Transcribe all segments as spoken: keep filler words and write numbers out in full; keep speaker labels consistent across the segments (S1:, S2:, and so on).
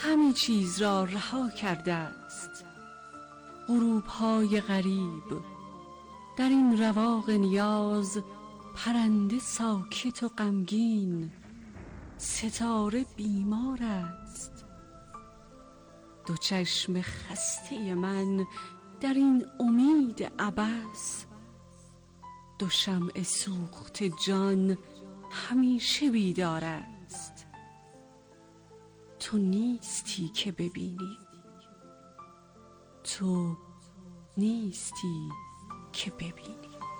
S1: همه چیز را رها کرده است. غروب های غریب در این رواق نیاز، پرنده ساکت و غمگین، ستاره بیمار است. دو چشم خسته من در این امید عبث، دو شمع سوخته جان همیشه بیدار است. تو نیستی که ببینی، تو نیستی که ببینی.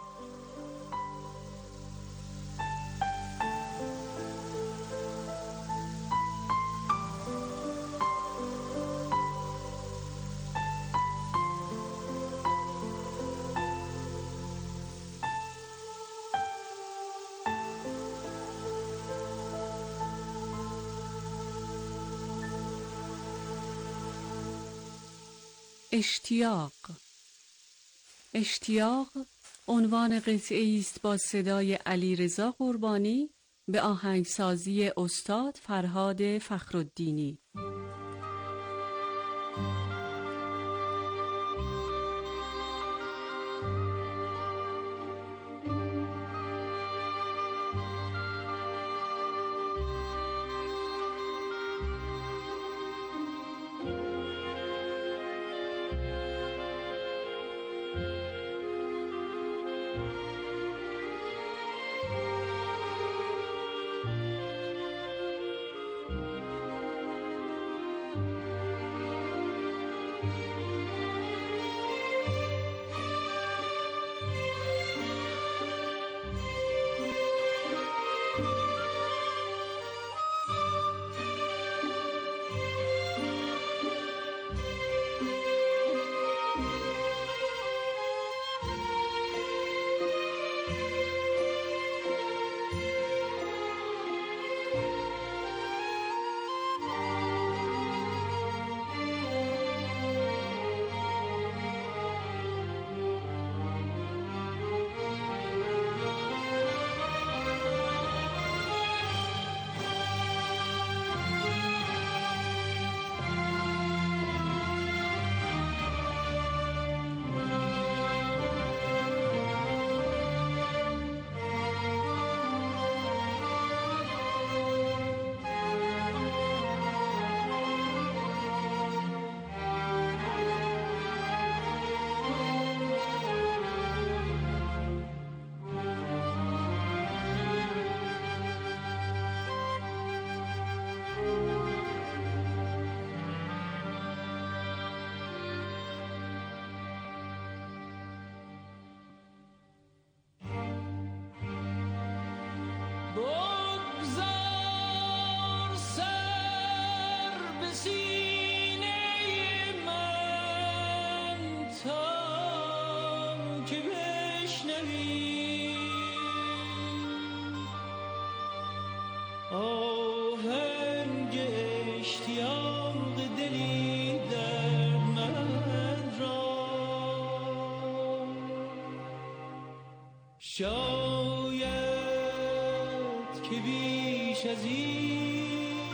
S1: اشتیاق. اشتیاق عنوان قطعه‌ای است با صدای علیرضا قربانی به آهنگسازی استاد فرهاد فخرالدینی.
S2: آهنگ اشتیاق دلی در من را، شاید که بیش از این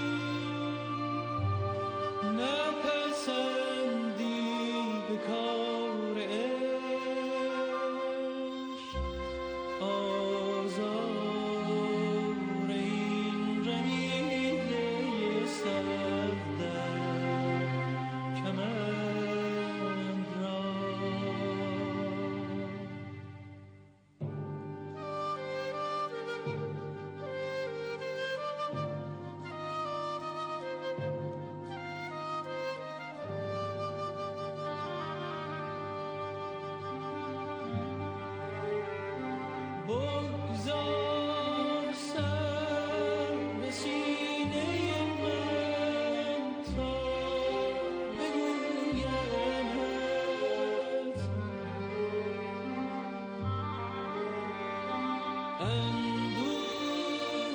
S2: نپسندی به کار عشق، آزار این رمیده صد در کمند را. بگذار سر به سینه من تا بگویمت اندوه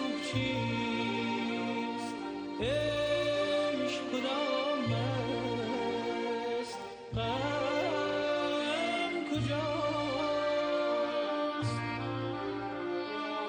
S2: چیست، عشق کدام است، غم کجاست.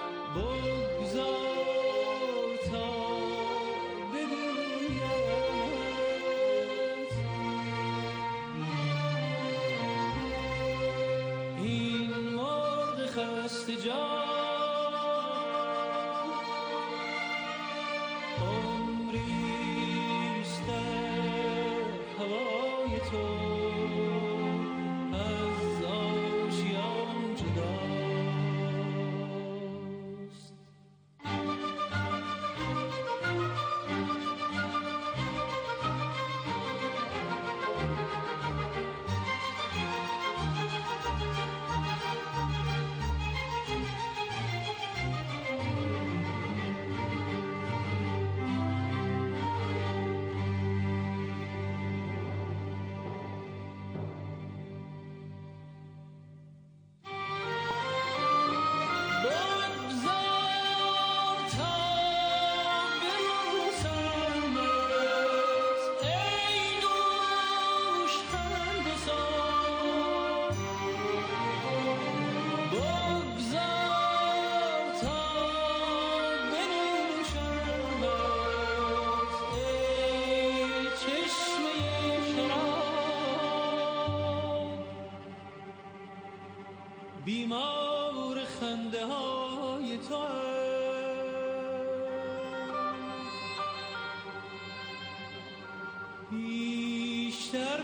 S2: بیشتر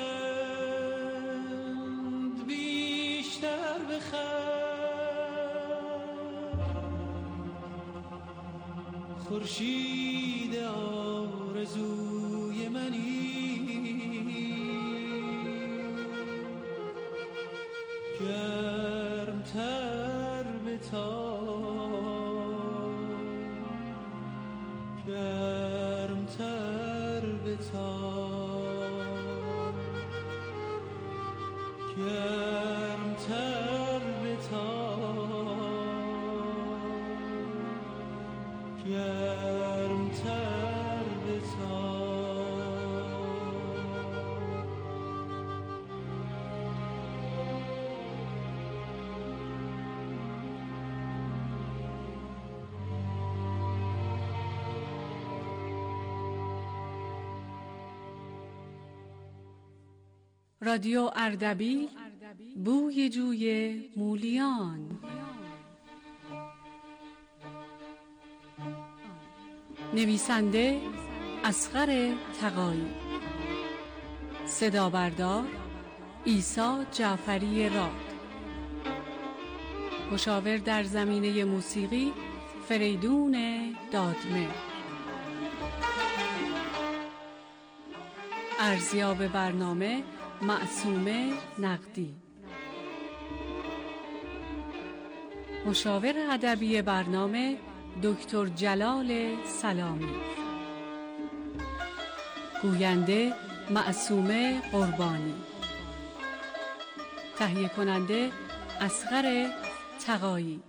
S2: بخند بیشتر بخند خورشید آرزوی منی گرمتر بتاب گرمتر بتاب گرمتر بتاب گرمتر بتاب.
S1: رادیو اردبیل، بوی جوی مولیان. نویسنده اصغر تقایی، صدا بردار عیسی جعفری راد، مشاور در زمینه موسیقی فریدون دادمه، ارزیاب برنامه معصومه نقدی، مشاور ادبی برنامه دکتر جلال سلامی، گوینده معصومه قربانی، تهیه کننده اصغر تقایی.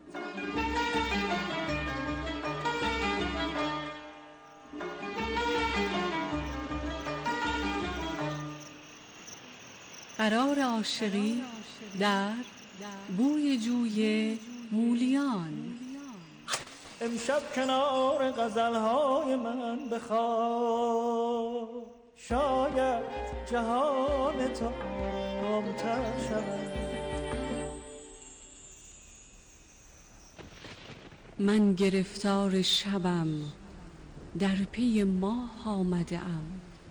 S1: قرار عاشقی در بوی جوی مولیان.
S2: امشب کنار غزلهای من بخواب، شاید جهان تو آرام‌تر شود.
S1: من گرفتار شبم، در پی ماه آمده ام،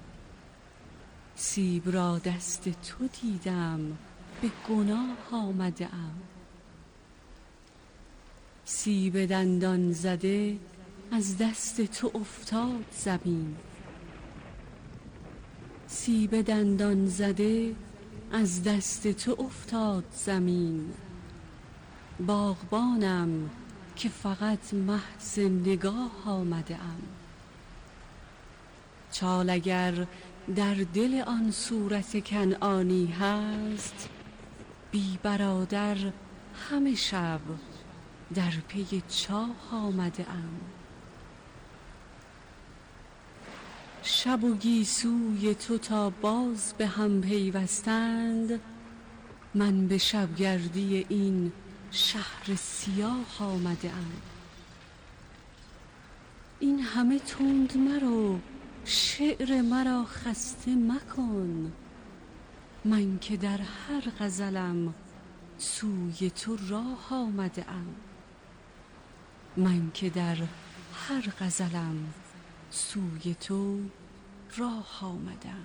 S1: سیب را دست تو دیدم، به گناه آمده ام. سیب دندان زده از دست تو افتاد زمین، سیب دندان زده از دست تو افتاد زمین. باغبانم که فقط محض نگاه آمده ام. چال اگر در دل آن صورت کنعانی هست، بی برادر همه شب در پی چاه آمده ام. شب و گیسوی تو تا باز به هم پیوستند، من به شبگردی این شهر سیاه آمده ام. این همه تند مرو، شعر مرا خسته مکن، من که در هر غزلم سوی تو راه آمده ام. من که در هر غزلم سوی تو راه آمدم.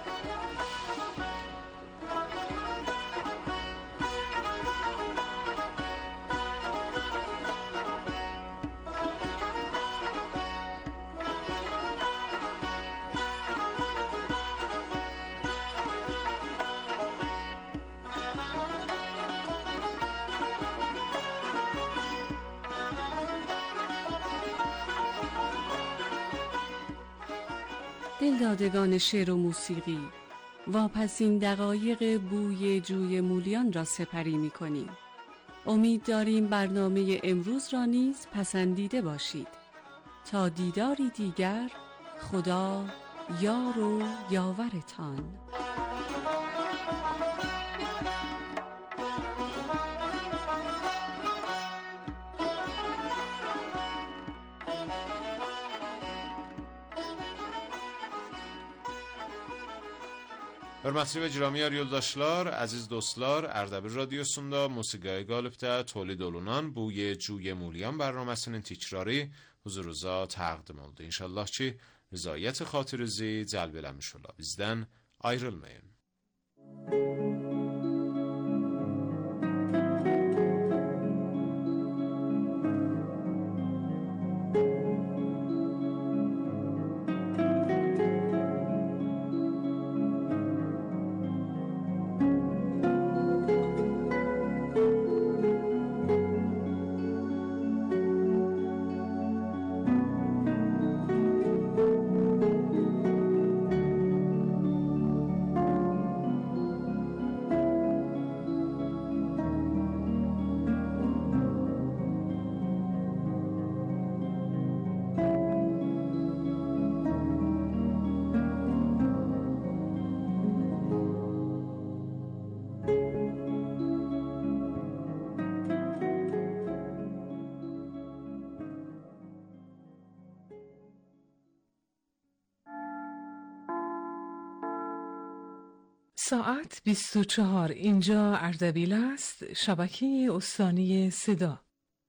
S1: دلدادگان شعر و موسیقی، واپسین دقایق بوی جوی مولیان را سپری می کنیم. امید داریم برنامه امروز را نیز پسندیده باشید. تا دیداری دیگر، خدا یار و یاورتان.
S3: Hörmətli və giramiyyar yoldaşlar, əziz dostlar, Ərdəbil Radiosunda musiqiyə qalibdə tolid olunan Buye Cuye Mulyan bərnaməsinin tikrarı huzurunuza təqdim oldu. İnşallah ki, rızayet xatirinizi cəlb eləmiş ola. Bizdən ayrılmayın.
S4: ساعت بیست و چهار، اینجا اردبیل است، شبکه استانی صدا.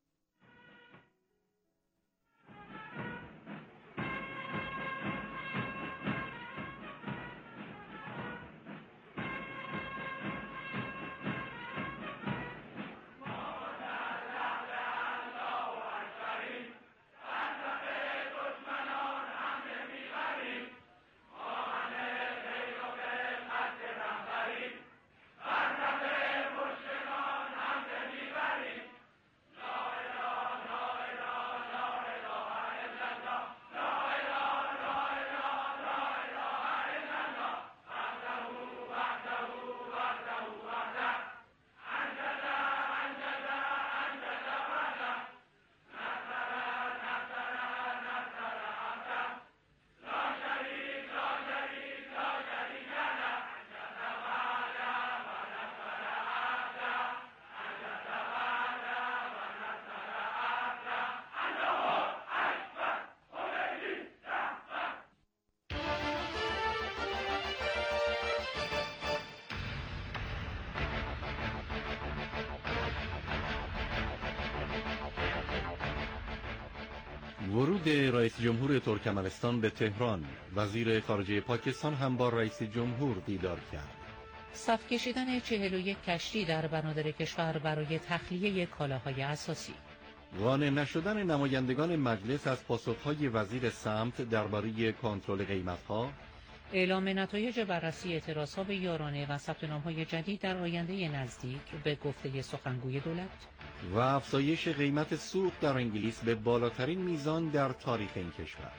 S5: ورود رئیس جمهور ترکمنستان به تهران. وزیر خارجه پاکستان هم با رئیس جمهور دیدار کرد.
S6: صف کشیدن چهل و یک کشتی در بنادر کشور برای تخلیه کالاهای اساسی.
S5: قانع نشدن نمایندگان مجلس از پاسخهای وزیر سمت درباره کنترل قیمت‌ها.
S6: اعلام نتایج بررسی اعتراضها به یارانه و ثبت نام‌های جدید در آینده نزدیک به گفته سخنگوی دولت.
S5: و افزایش قیمت سوخت در انگلیس به بالاترین میزان در تاریخ این کشور.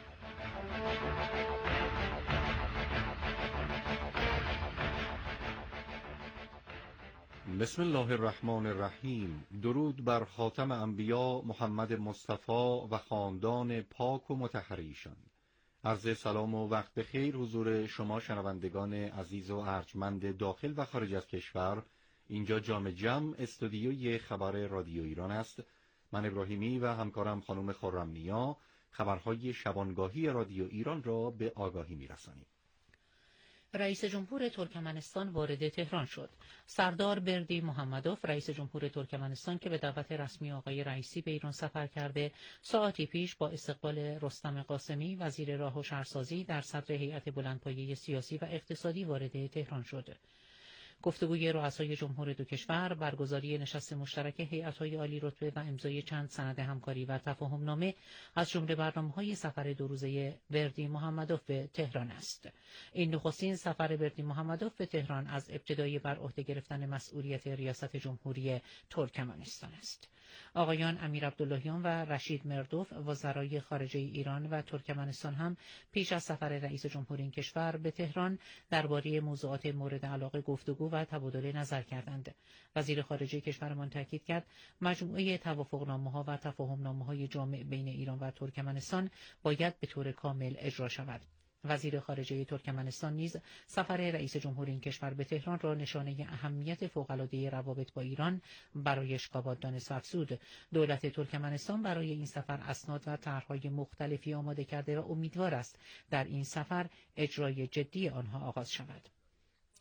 S5: بسم الله الرحمن الرحیم. درود بر خاتم انبیا محمد مصطفی و خاندان پاک و مطهر ایشان. عرض سلام و وقت بخیر حضور شما شنوندگان عزیز و ارجمند داخل و خارج از کشور. اینجا جام جم استودیوی خبر رادیو ایران است. من ابراهیمی و همکارم خانم خرم‌نیا خبرهای شبانگاهی رادیو ایران را به آگاهی می‌رسانیم.
S6: رئیس جمهور ترکمنستان وارد تهران شد. سردار بردی محمدوف رئیس جمهور ترکمنستان که به دعوت رسمی آقای رئیسی به ایران سفر کرده، ساعتی پیش با استقبال رستم قاسمی وزیر راه و شهرسازی در صدر هیئت بلندپایه سیاسی و اقتصادی وارد تهران شد. گفتگوی رؤسای جمهور دو کشور، برگزاری نشست مشترک هیئت‌های عالی رتبه و امضای چند سند همکاری و تفاهم نامه از جمله برنامه‌های سفر دو روزه بردی محمدوف به تهران است. این نخستین سفر بردی محمدوف به تهران از ابتدای بر عهده گرفتن مسئولیت ریاست جمهوری ترکمنستان است. آقایان امیر عبداللهیان و رشید مردوف وزرای خارجه ایران و ترکمنستان هم پیش از سفر رئیس جمهور این کشور به تهران درباره موضوعات مورد علاقه گفتگو و تبادل نظر کردند. وزیر خارجه کشورمان تاکید کرد مجموعه توافقنامه‌ها و تفاهم‌نامه‌های جامع بین ایران و ترکمنستان باید به طور کامل اجرا شود. وزیر خارجه ترکمنستان نیز سفر رئیس جمهور این کشور به تهران را نشانه اهمیت فوق‌العاده روابط با ایران برایش کاواد دانست و افزود دولت ترکمنستان برای این سفر اسناد و طرح‌های مختلفی آماده کرده و امیدوار است در این سفر اجرای جدی آنها آغاز شود.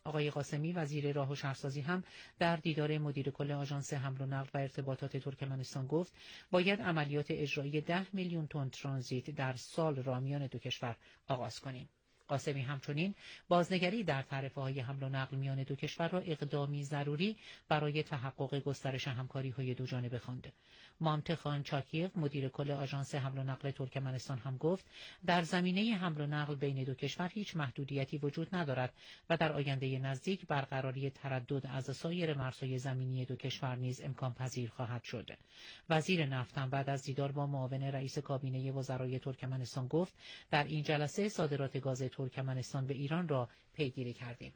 S6: آقای قاسمی وزیر راه و شهرسازی هم در دیدار مدیر کل آژانس حمل و نقل و ارتباطات ترکمنستان گفت باید عملیات اجرایی ده میلیون تن ترانزیت در سال را میان دو کشور آغاز کنیم. قاسمی همچنین بازنگری در تعرفه‌های حمل و نقل میان دو کشور را اقدامی ضروری برای تحقق گسترش همکاری‌های دو جانبه خواند. مامتخان چاکیف مدیر کل آژانس حمل و نقل ترکمنستان هم گفت در زمینه حمل و نقل بین دو کشور هیچ محدودیتی وجود ندارد و در آینده نزدیک برقراری تردد از سایر مرزهای زمینی دو کشور نیز امکان پذیر خواهد شد. وزیر نفت هم بعد از دیدار با معاون رئیس کابینه وزرای ترکمنستان گفت در این جلسه صادرات گاز ترکمنستان به ایران را پیگیری کردیم.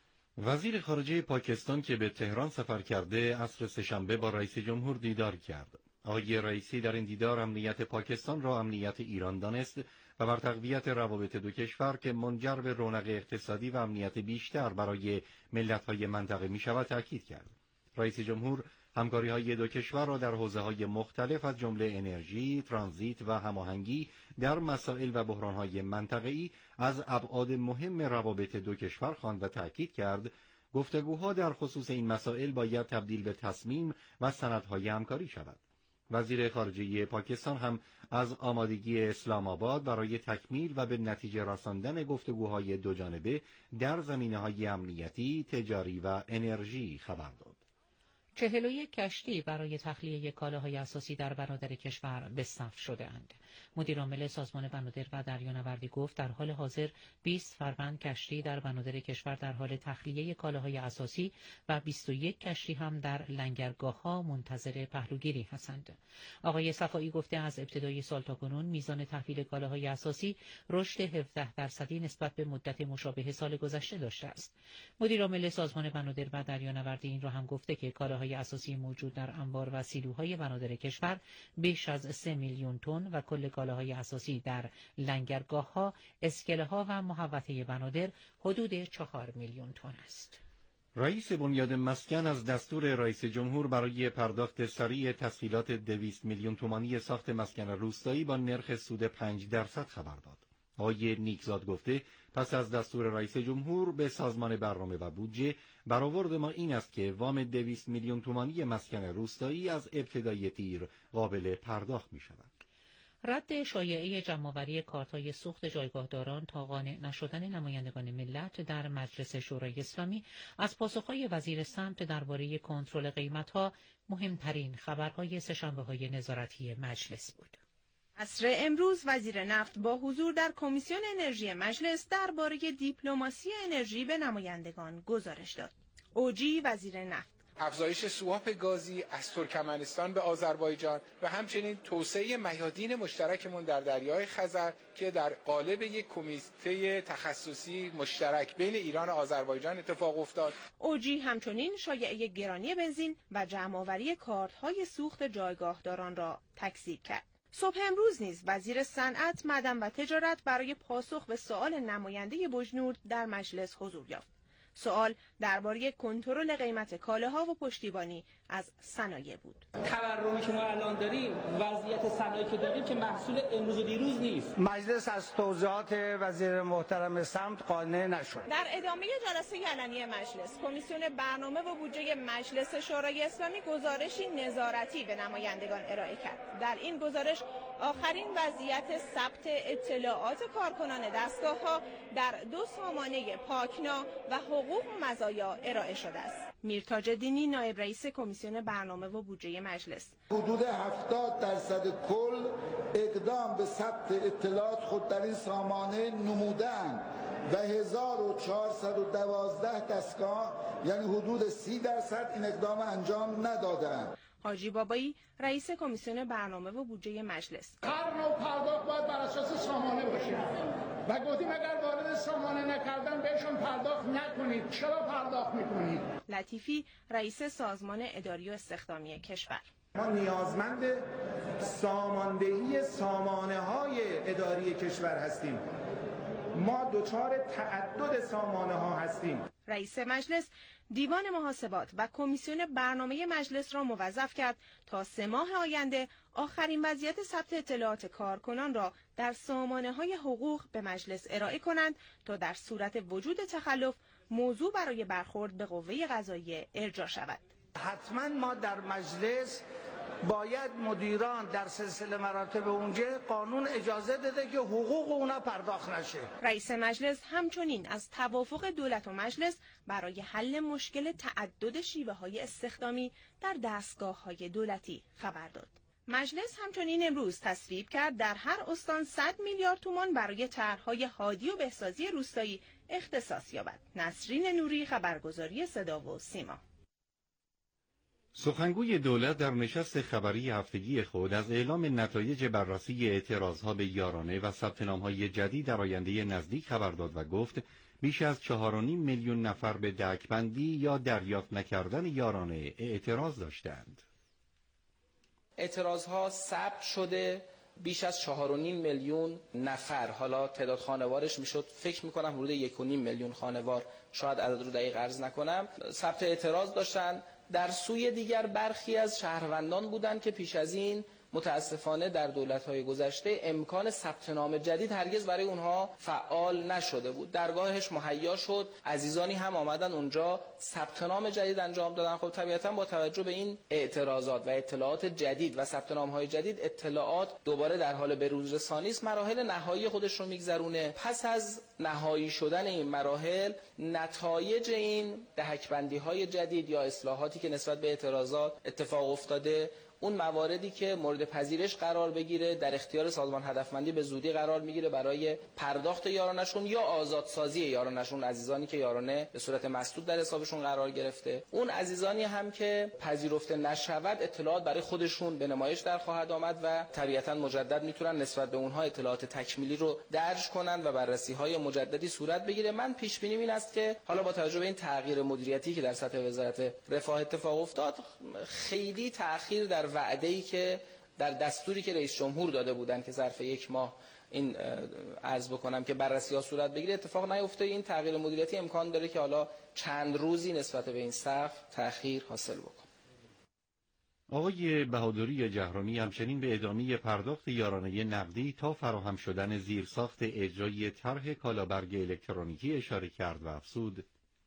S5: وزیر خارجه پاکستان که به تهران سفر کرده عصر سه‌شنبه با رئیس جمهور دیدار کرد. آقای رئیسی در این دیدار امنیت پاکستان را امنیت ایران دانست و بر تقویت روابط دو کشور که منجر به رونق اقتصادی و امنیت بیشتر برای ملت‌های منطقه می‌شود تاکید کرد. رئیس جمهور همکاری‌های دو کشور را در حوزه‌های مختلف از جمله انرژی، ترانزیت و هماهنگی در مسائل و بحران‌های منطقه‌ای از ابعاد مهم روابط دو کشور خواند و تأکید کرد گفتگوها در خصوص این مسائل باید تبدیل به تصمیم و سندهای همکاری شود. وزیر خارجه پاکستان هم از آمادگی اسلام آباد برای تکمیل و به نتیجه رساندن گفتگوهای دو جانبه در زمینه‌های امنیتی، تجاری و انرژی خبر داد.
S6: چهل و یک کشتی برای تخلیه کالاهای اساسی در بنادر کشور به صف شده‌اند. مدیرعامل سازمان بنادر و دریانوردی گفت در حال حاضر بیست فروند کشتی در بنادر کشور در حال تخلیه کالاهای اساسی و بیست و یک کشتی هم در لنگرگاه‌ها منتظر پهلوگیری هستند. آقای صفایی گفته از ابتدای سال تاکنون میزان تحویل کالاهای اساسی رشد هفده درصدی نسبت به مدت مشابه سال گذشته داشته است. مدیرعامل سازمان بنادر و دریانوردی این را هم گفته که کالاهای اساسی موجود در انبار و سیلوهای بنادر کشور بیش از سه میلیون تن و کل کالاهای اساسی در لنگرگاه‌ها، اسکله‌ها و محوطه بنادر حدود چهار میلیون تن است.
S5: رئیس بنیاد مسکن از دستور رئیس جمهور برای پرداخت سریع تسهیلات دویست میلیون تومانی ساخت مسکن روستایی با نرخ سود پنج درصد خبر داد. آقای نیکزاد گفته پس از دستور رئیس جمهور به سازمان برنامه و بودجه برآورد ما این است که وام دویست میلیون تومانی مسکن روستایی از ابتدای تیر قابل پرداخت می شود.
S6: رد شایعه جمع‌آوری کارت‌های سوخت جایگاهداران تا قانع نشدن نمایندگان ملت در مجلس شورای اسلامی از پاسخ‌های وزیر سمت درباره کنترل قیمت‌ها مهمترین خبرهای سه‌شنبه‌های نظارتی مجلس بود.
S7: عصر امروز وزیر نفت با حضور در کمیسیون انرژی مجلس درباره دیپلماسی انرژی به نمایندگان گزارش داد. اوجی وزیر نفت
S8: افزایش سواپ گازی از ترکمنستان به آذربایجان و همچنین توسعه میادین مشترکمون در دریای خزر که در قالب یک کمیته تخصصی مشترک بین ایران و آذربایجان اتفاق افتاد.
S7: اوجی همچنین شایعه گرانی بنزین و جمع‌آوری کارت‌های سوخت جایگاهداران را تکذیب کرد. صبح امروز نیز وزیر صنعت، معدن و تجارت برای پاسخ به سؤال نماینده بجنورد در مجلس حضور یافت. سوال درباره کنترل قیمت کالاها و پشتیبانی از صنایع بود.
S2: تورمی که ما الان داریم، وضعیت صنایعی که داریم که محصول امروز و دیروز نیست.
S9: مجلس از توضیحات وزیر محترم سمت قانع نشد.
S7: در ادامه جلسه علنی مجلس، کمیسیون برنامه و بودجه مجلس شورای اسلامی گزارشی نظارتی به نمایندگان ارائه کرد. در این گزارش آخرین وضعیت ثبت اطلاعات کارکنان دستگاه‌ها در دو سامانه پاکنا و حقوق و مزایا ارائه شده است. میرتاج دینی نایب رئیس کمیسیون برنامه و بودجه مجلس:
S10: حدود هفتاد درصد کل اقدام به ثبت اطلاعات خود در این سامانه نمودند و هزار و چهارصد و دوازده دستگاه یعنی حدود سی درصد این اقدام انجام ندادند.
S7: حاجی بابایی رئیس کمیسیون برنامه و بودجه مجلس:
S11: هر نوع پرداخت باید بر اساس سامانه باشه و گفتیم اگر وارد سامانه نکردن بهشون پرداخت نکنید. چرا پرداخت میکنید؟
S7: لطیفی رئیس سازمان اداری و استخدامی کشور:
S12: ما نیازمند ساماندهی سامانه های اداری کشور هستیم. ما دچار تعدد سامانه ها هستیم.
S7: رئیس مجلس دیوان محاسبات و کمیسیون برنامه مجلس را موظف کرد تا سه ماه آینده آخرین وضعیت ثبت اطلاعات کارکنان را در سامانه های حقوق به مجلس ارائه کنند تا در صورت وجود تخلف موضوع برای برخورد به قوه قضاییه ارجاع شود.
S9: حتما ما در مجلس باید مدیران در سلسله مراتب اونجا قانون اجازه داده که حقوق اونا پرداخت نشه.
S7: رئیس مجلس همچنین از توافق دولت و مجلس برای حل مشکل تعدد شیوه‌های استخدامی در دستگاه‌های دولتی خبر داد. مجلس همچنین امروز تصویب کرد در هر استان صد میلیارد تومان برای طرح‌های هادی و بهسازی روستایی اختصاص یابد. نسرین نوری، خبرگزاری صدا و سیما.
S5: سخنگوی دولت در نشست خبری هفتگی خود از اعلام نتایج بررسی اعتراضها به یارانه و ثبت نام‌های جدید در آینده نزدیک خبر داد و گفت بیش از چهار و نیم میلیون نفر به درک‌بندی یا دریافت نکردن یارانه اعتراض داشتند.
S2: اعتراضها ثبت شده بیش از چهار و نیم میلیون نفر، حالا تعداد خانوارش میشد فکر میکنم حدود یک و نیم میلیون خانوار، شاید عدد رو دقیق عرض نکنم، ثبت اعتراض داشتن. در سوی دیگر برخی از شهروندان بودند که پیش از این متاسفانه در دولت‌های گذشته امکان ثبت نام جدید هرگز برای اونها فعال نشده بود. درگاهش مهیا شد، عزیزانی هم آمدن اونجا ثبت نام جدید انجام دادن. خب طبیعتاً با توجه به این اعتراضات و اطلاعات جدید و ثبت نام‌های جدید، اطلاعات دوباره در حال بروز رسانی است، مراحل نهایی خودش رو میگذرونه. پس از نهایی شدن این مراحل، نتایج این دهک‌بندی‌های جدید یا اصلاحاتی که نسبت به اعتراضات اتفاق افتاده، اون مواردی که مورد پذیرش قرار بگیره در اختیار سازمان هدفمندی به زودی قرار میگیره برای پرداخت یارانشون یا آزادسازی یارانشون، عزیزانی که یارانه به صورت مسدود در حسابشون قرار گرفته. اون عزیزانی هم که پذیرفته نشود، اطلاعات برای خودشون به نمایش در خواهد آمد و طبیعتاً مجدد میتونن نسبت به اونها اطلاعات تکمیلی رو درج کنن و بررسی‌های مجددی صورت بگیره. من پیش بینی این است که حالا با توجه به این تغییر مدیریتی که در سطح وزارت رفاه اتفاق افتاد، خیلی تأخیر در وعده‌ای که در دستوری که رئیس جمهور داده بودن که ظرف یک ماه این عرض بکنم که بررسی‌ها صورت بگیره اتفاق نیفته. این تغییر مدیریتی امکان داره که حالا چند روزی نسبت به این سقف تأخیر حاصل بکنه.
S5: آقای بهادری جهرمی همچنین به ادامه پرداخت یارانه نقدی تا فراهم شدن زیرساخت اجرایی طرح کالابرگ الکترونیکی اشاره کرد و افزود: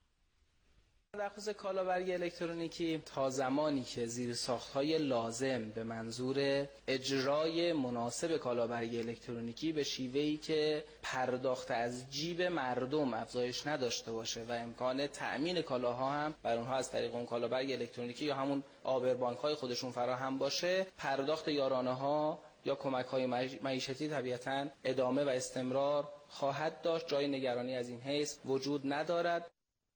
S2: در خصوص کالابرگ الکترونیکی، تا زمانی که زیرساخت‌های لازم به منظور اجرای مناسب کالابرگ الکترونیکی به شیوهی که پرداخت از جیب مردم افزایش نداشته باشه و امکان تأمین کالاها هم بر اونها از طریق اون کالابرگ الکترونیکی یا همون آبربانک‌های خودشون فراهم باشه، پرداخت یارانه‌ها یا کمک‌های معیشتی طبیعتاً ادامه و استمرار خواهد داشت. جای نگرانی از این حیث وجود ندارد.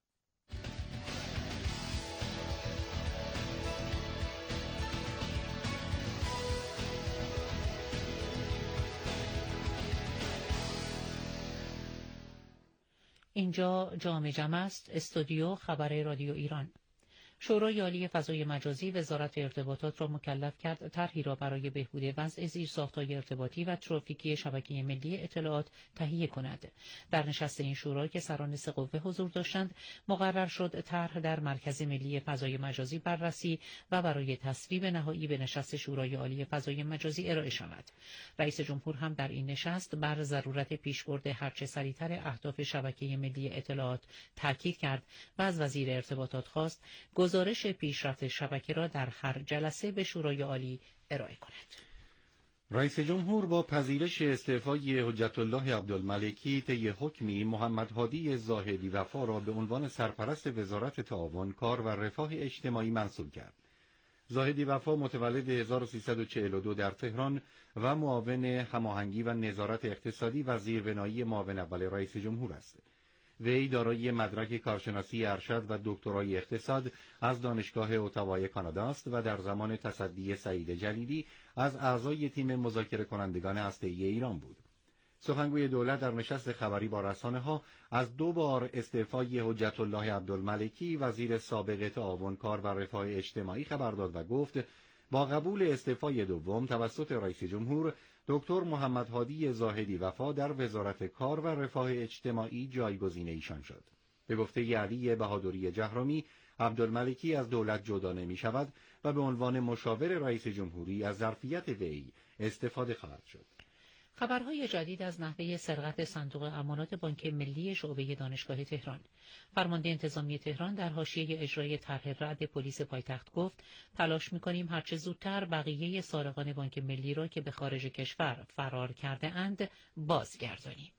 S6: اینجا جام جم است، استودیو خبر رادیو ایران. شورای عالی فضای مجازی وزارت ارتباطات را مکلف کرد طرحی را برای بهبود وضع زیرساخت‌های ارتباطی و ترافیکی شبکه ملی اطلاعات تهیه کند. در نشست این شورا که سران سه قوه حضور داشتند، مقرر شد طرح در مرکز ملی فضای مجازی بررسی و برای تصویب نهایی به نشست شورای عالی فضای مجازی ارائه شود. رئیس جمهور هم در این نشست بر ضرورت پیشبرد هرچه سریعتر اهداف شبکه ملی اطلاعات تاکید کرد و از وزیر ارتباطات خواست گزارش پیشرفت شبکه را در هر جلسه به شورای عالی ارائه کند.
S5: رئیس جمهور با پذیرش استعفای حجت الله عبدالملکی طی حکمی محمد هادی زاهدی وفا را به عنوان سرپرست وزارت تعاون، کار و رفاه اجتماعی منصوب کرد. زاهدی وفا متولد هزار و سیصد و چهل و دو در تهران و معاون هماهنگی و نظارت اقتصادی و زیربنایی معاون اول رئیس جمهور است. وی دارای مدرک کارشناسی ارشد و دکترای اقتصاد از دانشگاه اتاوای کانادا است و در زمان تصدی سعید جلیلی از اعضای تیم مذاکره کنندگان هسته‌ای ایران بود. سخنگوی دولت در نشست خبری با رسانه‌ها از دو بار استعفای حجت الله عبدالملکی وزیر سابق تعاون، کار و رفاه اجتماعی خبر داد و گفت با قبول استعفای دوم توسط رئیس جمهور، دکتر محمد هادی زاهدی وفا در وزارت کار و رفاه اجتماعی جایگزین ایشان شد. به گفته علی بهادری جهرمی، عبدالملکی از دولت جدا نمی شود و به عنوان مشاور رئیس جمهوری از ظرفیت وی استفاده خواهد شد.
S6: خبرهای جدید از نحوه سرقت صندوق امانات بانک ملی شعبه دانشگاه تهران. فرمانده انتظامی تهران در حاشیه اجرای طرح رعد پلیس پایتخت گفت تلاش می‌کنیم هرچه زودتر بقیه سارقان بانک ملی را که به خارج کشور فرار کرده اند بازگردانیم.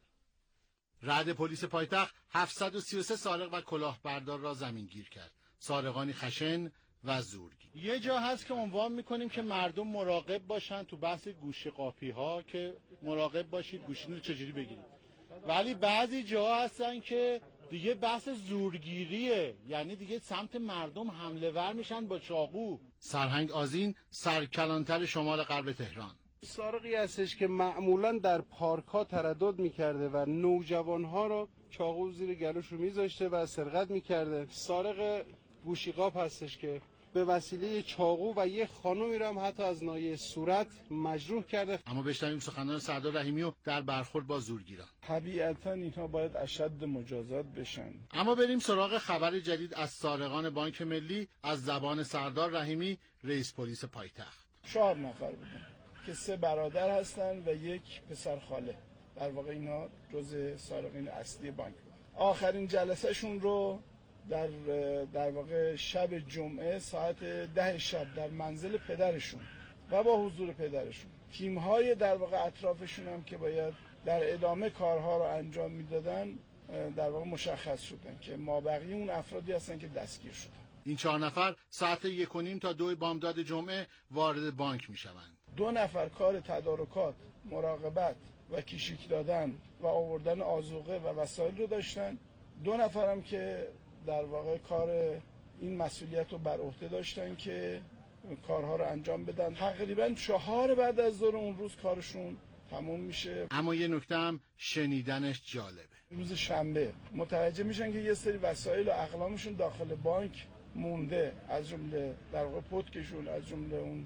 S13: رعد پلیس پایتخت هفتصد و سی و سه سارق و کلاهبردار را زمینگیر کرد. سارقانی خشن و زورگی.
S14: یه جا هست که عنوان میکنیم که مردم مراقب باشن تو بحث گوشی قاپی ها، که مراقب باشید گوشی رو چجوری بگیرید. ولی بعضی جا هستن که دیگه بحث زورگیریه، یعنی دیگه سمت مردم حمله ور میشن با چاقو.
S13: سرهنگ آذین، سرکلانتر شمال غرب تهران.
S15: سارقی هستش که معمولا در پارک ها تردد میکرده و نوجوان ها رو چاقو زیر گلوش رو میذاشته و سرقت میکرده. سارق گوشیقاپ هستش که به وسیله چاقو و یه خانومی رو هم حتی از ناحیه صورت مجروح کرده.
S13: اما بشنویم سخنان سردار رحیمی رو در برخورد با زورگیران.
S15: طبیعتا اینها باید اشد مجازات بشن.
S13: اما بریم سراغ خبر جدید از سارقان بانک ملی از زبان سردار رحیمی، رئیس پلیس پایتخت.
S15: چهار نفر بودن که سه برادر هستن و یک پسر خاله. در واقع اینا جزء سارقین اصلی بانک بود. آخرین جلسه شون رو در در واقع شب جمعه ساعت ده شب در منزل پدرشون و با حضور پدرشون، تیم‌های در واقع اطرافشون هم که باید در ادامه کارها رو انجام میدادن در واقع مشخص شدن که مابقی اون افرادی هستن که دستگیر شدن.
S13: این چهار نفر ساعت یک و نیم تا دو بامداد جمعه وارد بانک میشوند.
S15: دو نفر کار تدارکات، مراقبت و کیشیک دادن و آوردن آذوقه و وسایل رو داشتن. دو نفرم که در واقع کار این مسئولیت رو بر عهده داشتن که کارها رو انجام بدن. تقریبا چهار بعد از ظهر اون روز کارشون تموم میشه.
S13: اما یه نکته هم شنیدنش جالبه.
S15: روز شنبه متوجه میشن که یه سری وسایل و اقلامشون داخل بانک مونده، از جمله در واقع پتکشون، از جمله اون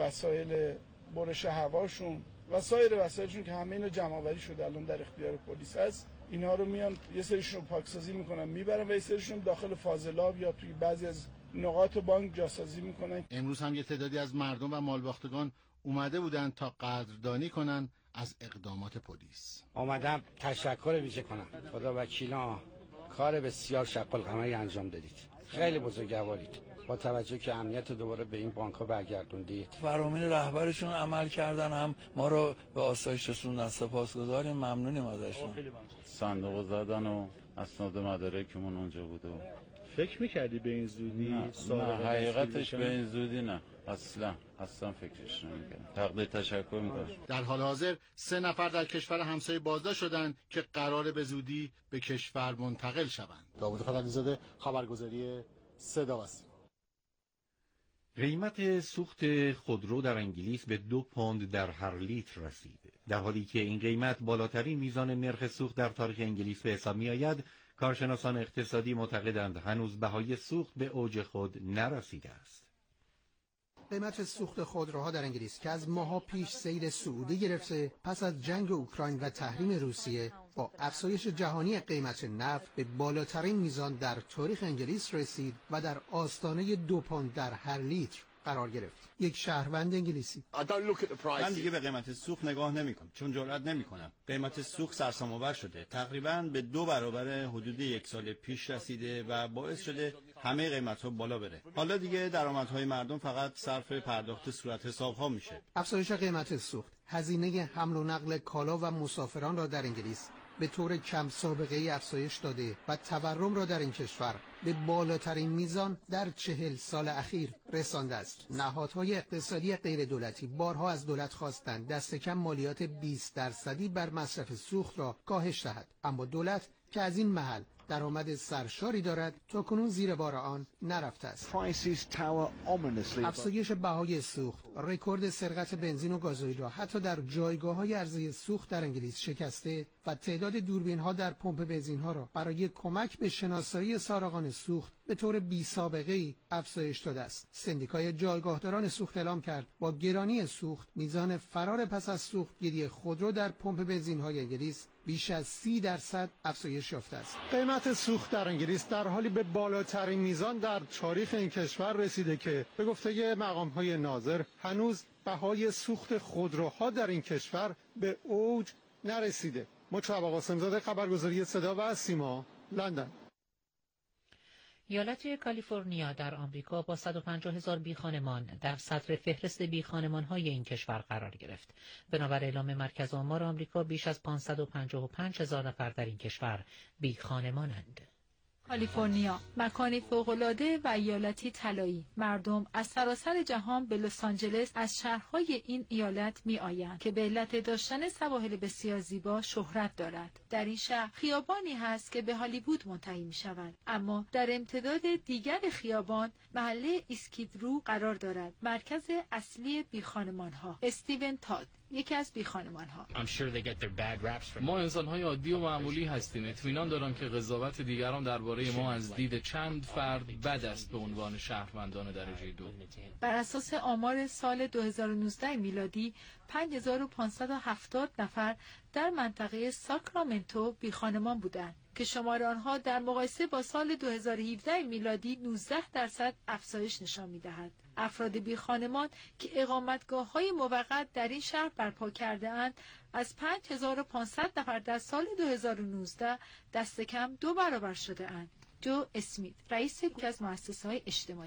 S15: وسایل برش هواشون و سایر وسایلشون که همه اینا جمع آوری شده الان در اختیار پلیس هست. اینها رو میان یه سریشون رو پاکسازی میکنن میبرن و یه سریشون داخل فاضلاب یا توی بعضی از نقاط بانک جاسازی میکنن.
S13: امروز هم یه تعدادی از مردم و مالباختگان اومده بودن تا قدردانی کنن از اقدامات پلیس.
S16: اومدم تشکر ویژه کنم. خدا وکیلا کار بسیار شق القمری انجام دادید. خیلی بزرگوارید. با توجه که امنیت دوباره به این بانک‌ها برگردوندید.
S17: فرامین رهبرشون عمل کردن، هم ما رو به آسایش رسوندن. سپاسگزاریم، ممنونیم ازشون.
S18: صندوق زدن و اسناد مدارکمون اونجا بود.
S14: فکر می‌کردی به این زودی؟
S18: نه, نه حقیقتش به این زودی نه. اصلا اصلا فکرش نمی‌کردم. تقدیر تشکر می‌کنم.
S13: در حال حاضر سه نفر در کشور همسایه بازداشت شدند که قراره به زودی به کشور منتقل شوند.
S19: داوود خلیل‌زاده، خبرگزاری صدا و سیما.
S5: قیمت سوخت خودرو در انگلیس به دو پوند در هر لیتر رسید. در حالی که این قیمت بالاترین میزان نرخ سوخت در تاریخ انگلیس به حساب می‌آید، کارشناسان اقتصادی معتقدند هنوز بهای سوخت به اوج خود نرسیده است.
S20: قیمت سوخت خودروها در انگلیس که از ماه‌ها پیش سیر صعودی گرفته پس از جنگ اوکراین و تحریم روسیه با افزایش جهانی قیمت نفت به بالاترین میزان در تاریخ انگلیس رسید و در آستانه دو پوند در هر لیتر قرار گرفت. یک شهروند انگلیسی:
S21: من دیگه به قیمت سوخت نگاه نمی‌کنم چون جرئت نمی‌کنم. قیمت سوخت سرسام‌آور شده، تقریباً به دو برابر حدود یک سال پیش رسیده و باعث شده همه قیمت‌ها بالا بره. حالا دیگه درآمدهای مردم فقط صرف پرداخت صورت حساب‌ها میشه.
S20: افزایش قیمت سوخت هزینه حمل و نقل کالا و مسافران را در انگلیس به طور کم سابقه ای افزایش داده و تورم را در این کشور به بالاترین میزان در چهل سال اخیر رسانده است. نهادهای اقتصادی غیر دولتی بارها از دولت خواستند دست کم مالیات بیست درصدی بر مصرف سوخت را کاهش دهد، اما دولت که از این محل درآمد سرشاری دارد تا کنون زیر بار آن نرفته است. افزایش بهای سوخت رکورد سرقت بنزین و گازوئیل را حتی در جایگاه‌های عرضه سوخت در انگلیس شکسته و تعداد دوربین‌ها در پمپ بنزین‌ها را برای کمک به شناسایی سارقان سوخت به طور بی سابقه‌ای افزایش داده است. سندیکای جایگاهداران سوخت اعلام کرد با گرانی سوخت میزان فرار پس از سوختگیری خودرو در پمپ بنزین‌های انگلیس بیش از سی درصد افزایش یافته است.
S1: قیمت سوخت در انگلیس در حالی به بالاترین میزان در تاریخ این کشور رسیده که به گفته مقام‌های ناظر هنوز بهای سوخت خودروها در این کشور به اوج نرسیده. مجتبی قاسم‌زاده، خبرگزاری صدا و سیما، لندن.
S6: ایالت کالیفرنیا در آمریکا با صد و پنجاه هزار بیخانمان در صدر فهرست بیخانمان‌های این کشور قرار گرفت. بنابر اعلام مرکز آمار آمریکا بیش از پانصد و پنجاه و پنج هزار نفر در این کشور بیخانمانند.
S22: کالیفرنیا، مکانی فوق‌العاده و ایالتی طلایی، مردم از سراسر جهان به لس آنجلس از شهرهای این ایالت می‌آیند که به علت داشتن سواحل بسیار زیبا شهرت دارد. در این شهر خیابانی هست که به هالیوود منتهی می‌شود، اما در امتداد دیگر خیابان محله اسکیدرو قرار دارد، مرکز اصلی بیخانمان‌ها. استیون تاد، یکی از بیخانمان‌ها:
S23: ما انسان‌های عادی و معمولی هستیم. اطمینان دارم که قضاوت دیگران درباره ما از دید چند فرد بد است به عنوان شهروندان درجه دو.
S22: بر اساس آمار سال دو هزار و نوزده میلادی پنج هزار و پانصد و هفتاد نفر در منطقه ساکرامنتو بیخانمان بودند که شمار آنها در مقایسه با سال دو هزار و هفده میلادی نوزده درصد افزایش نشان می‌دهد. افراد بیخانمان که اقامتگاه‌های موقت در این شهر برپا کرده‌اند از پنج هزار و پانصد نفر در سال دو هزار و نوزده دست کم دو برابر شده‌اند. جو اسمیت، رئیس یکی از مؤسسه‌های اجتماعی: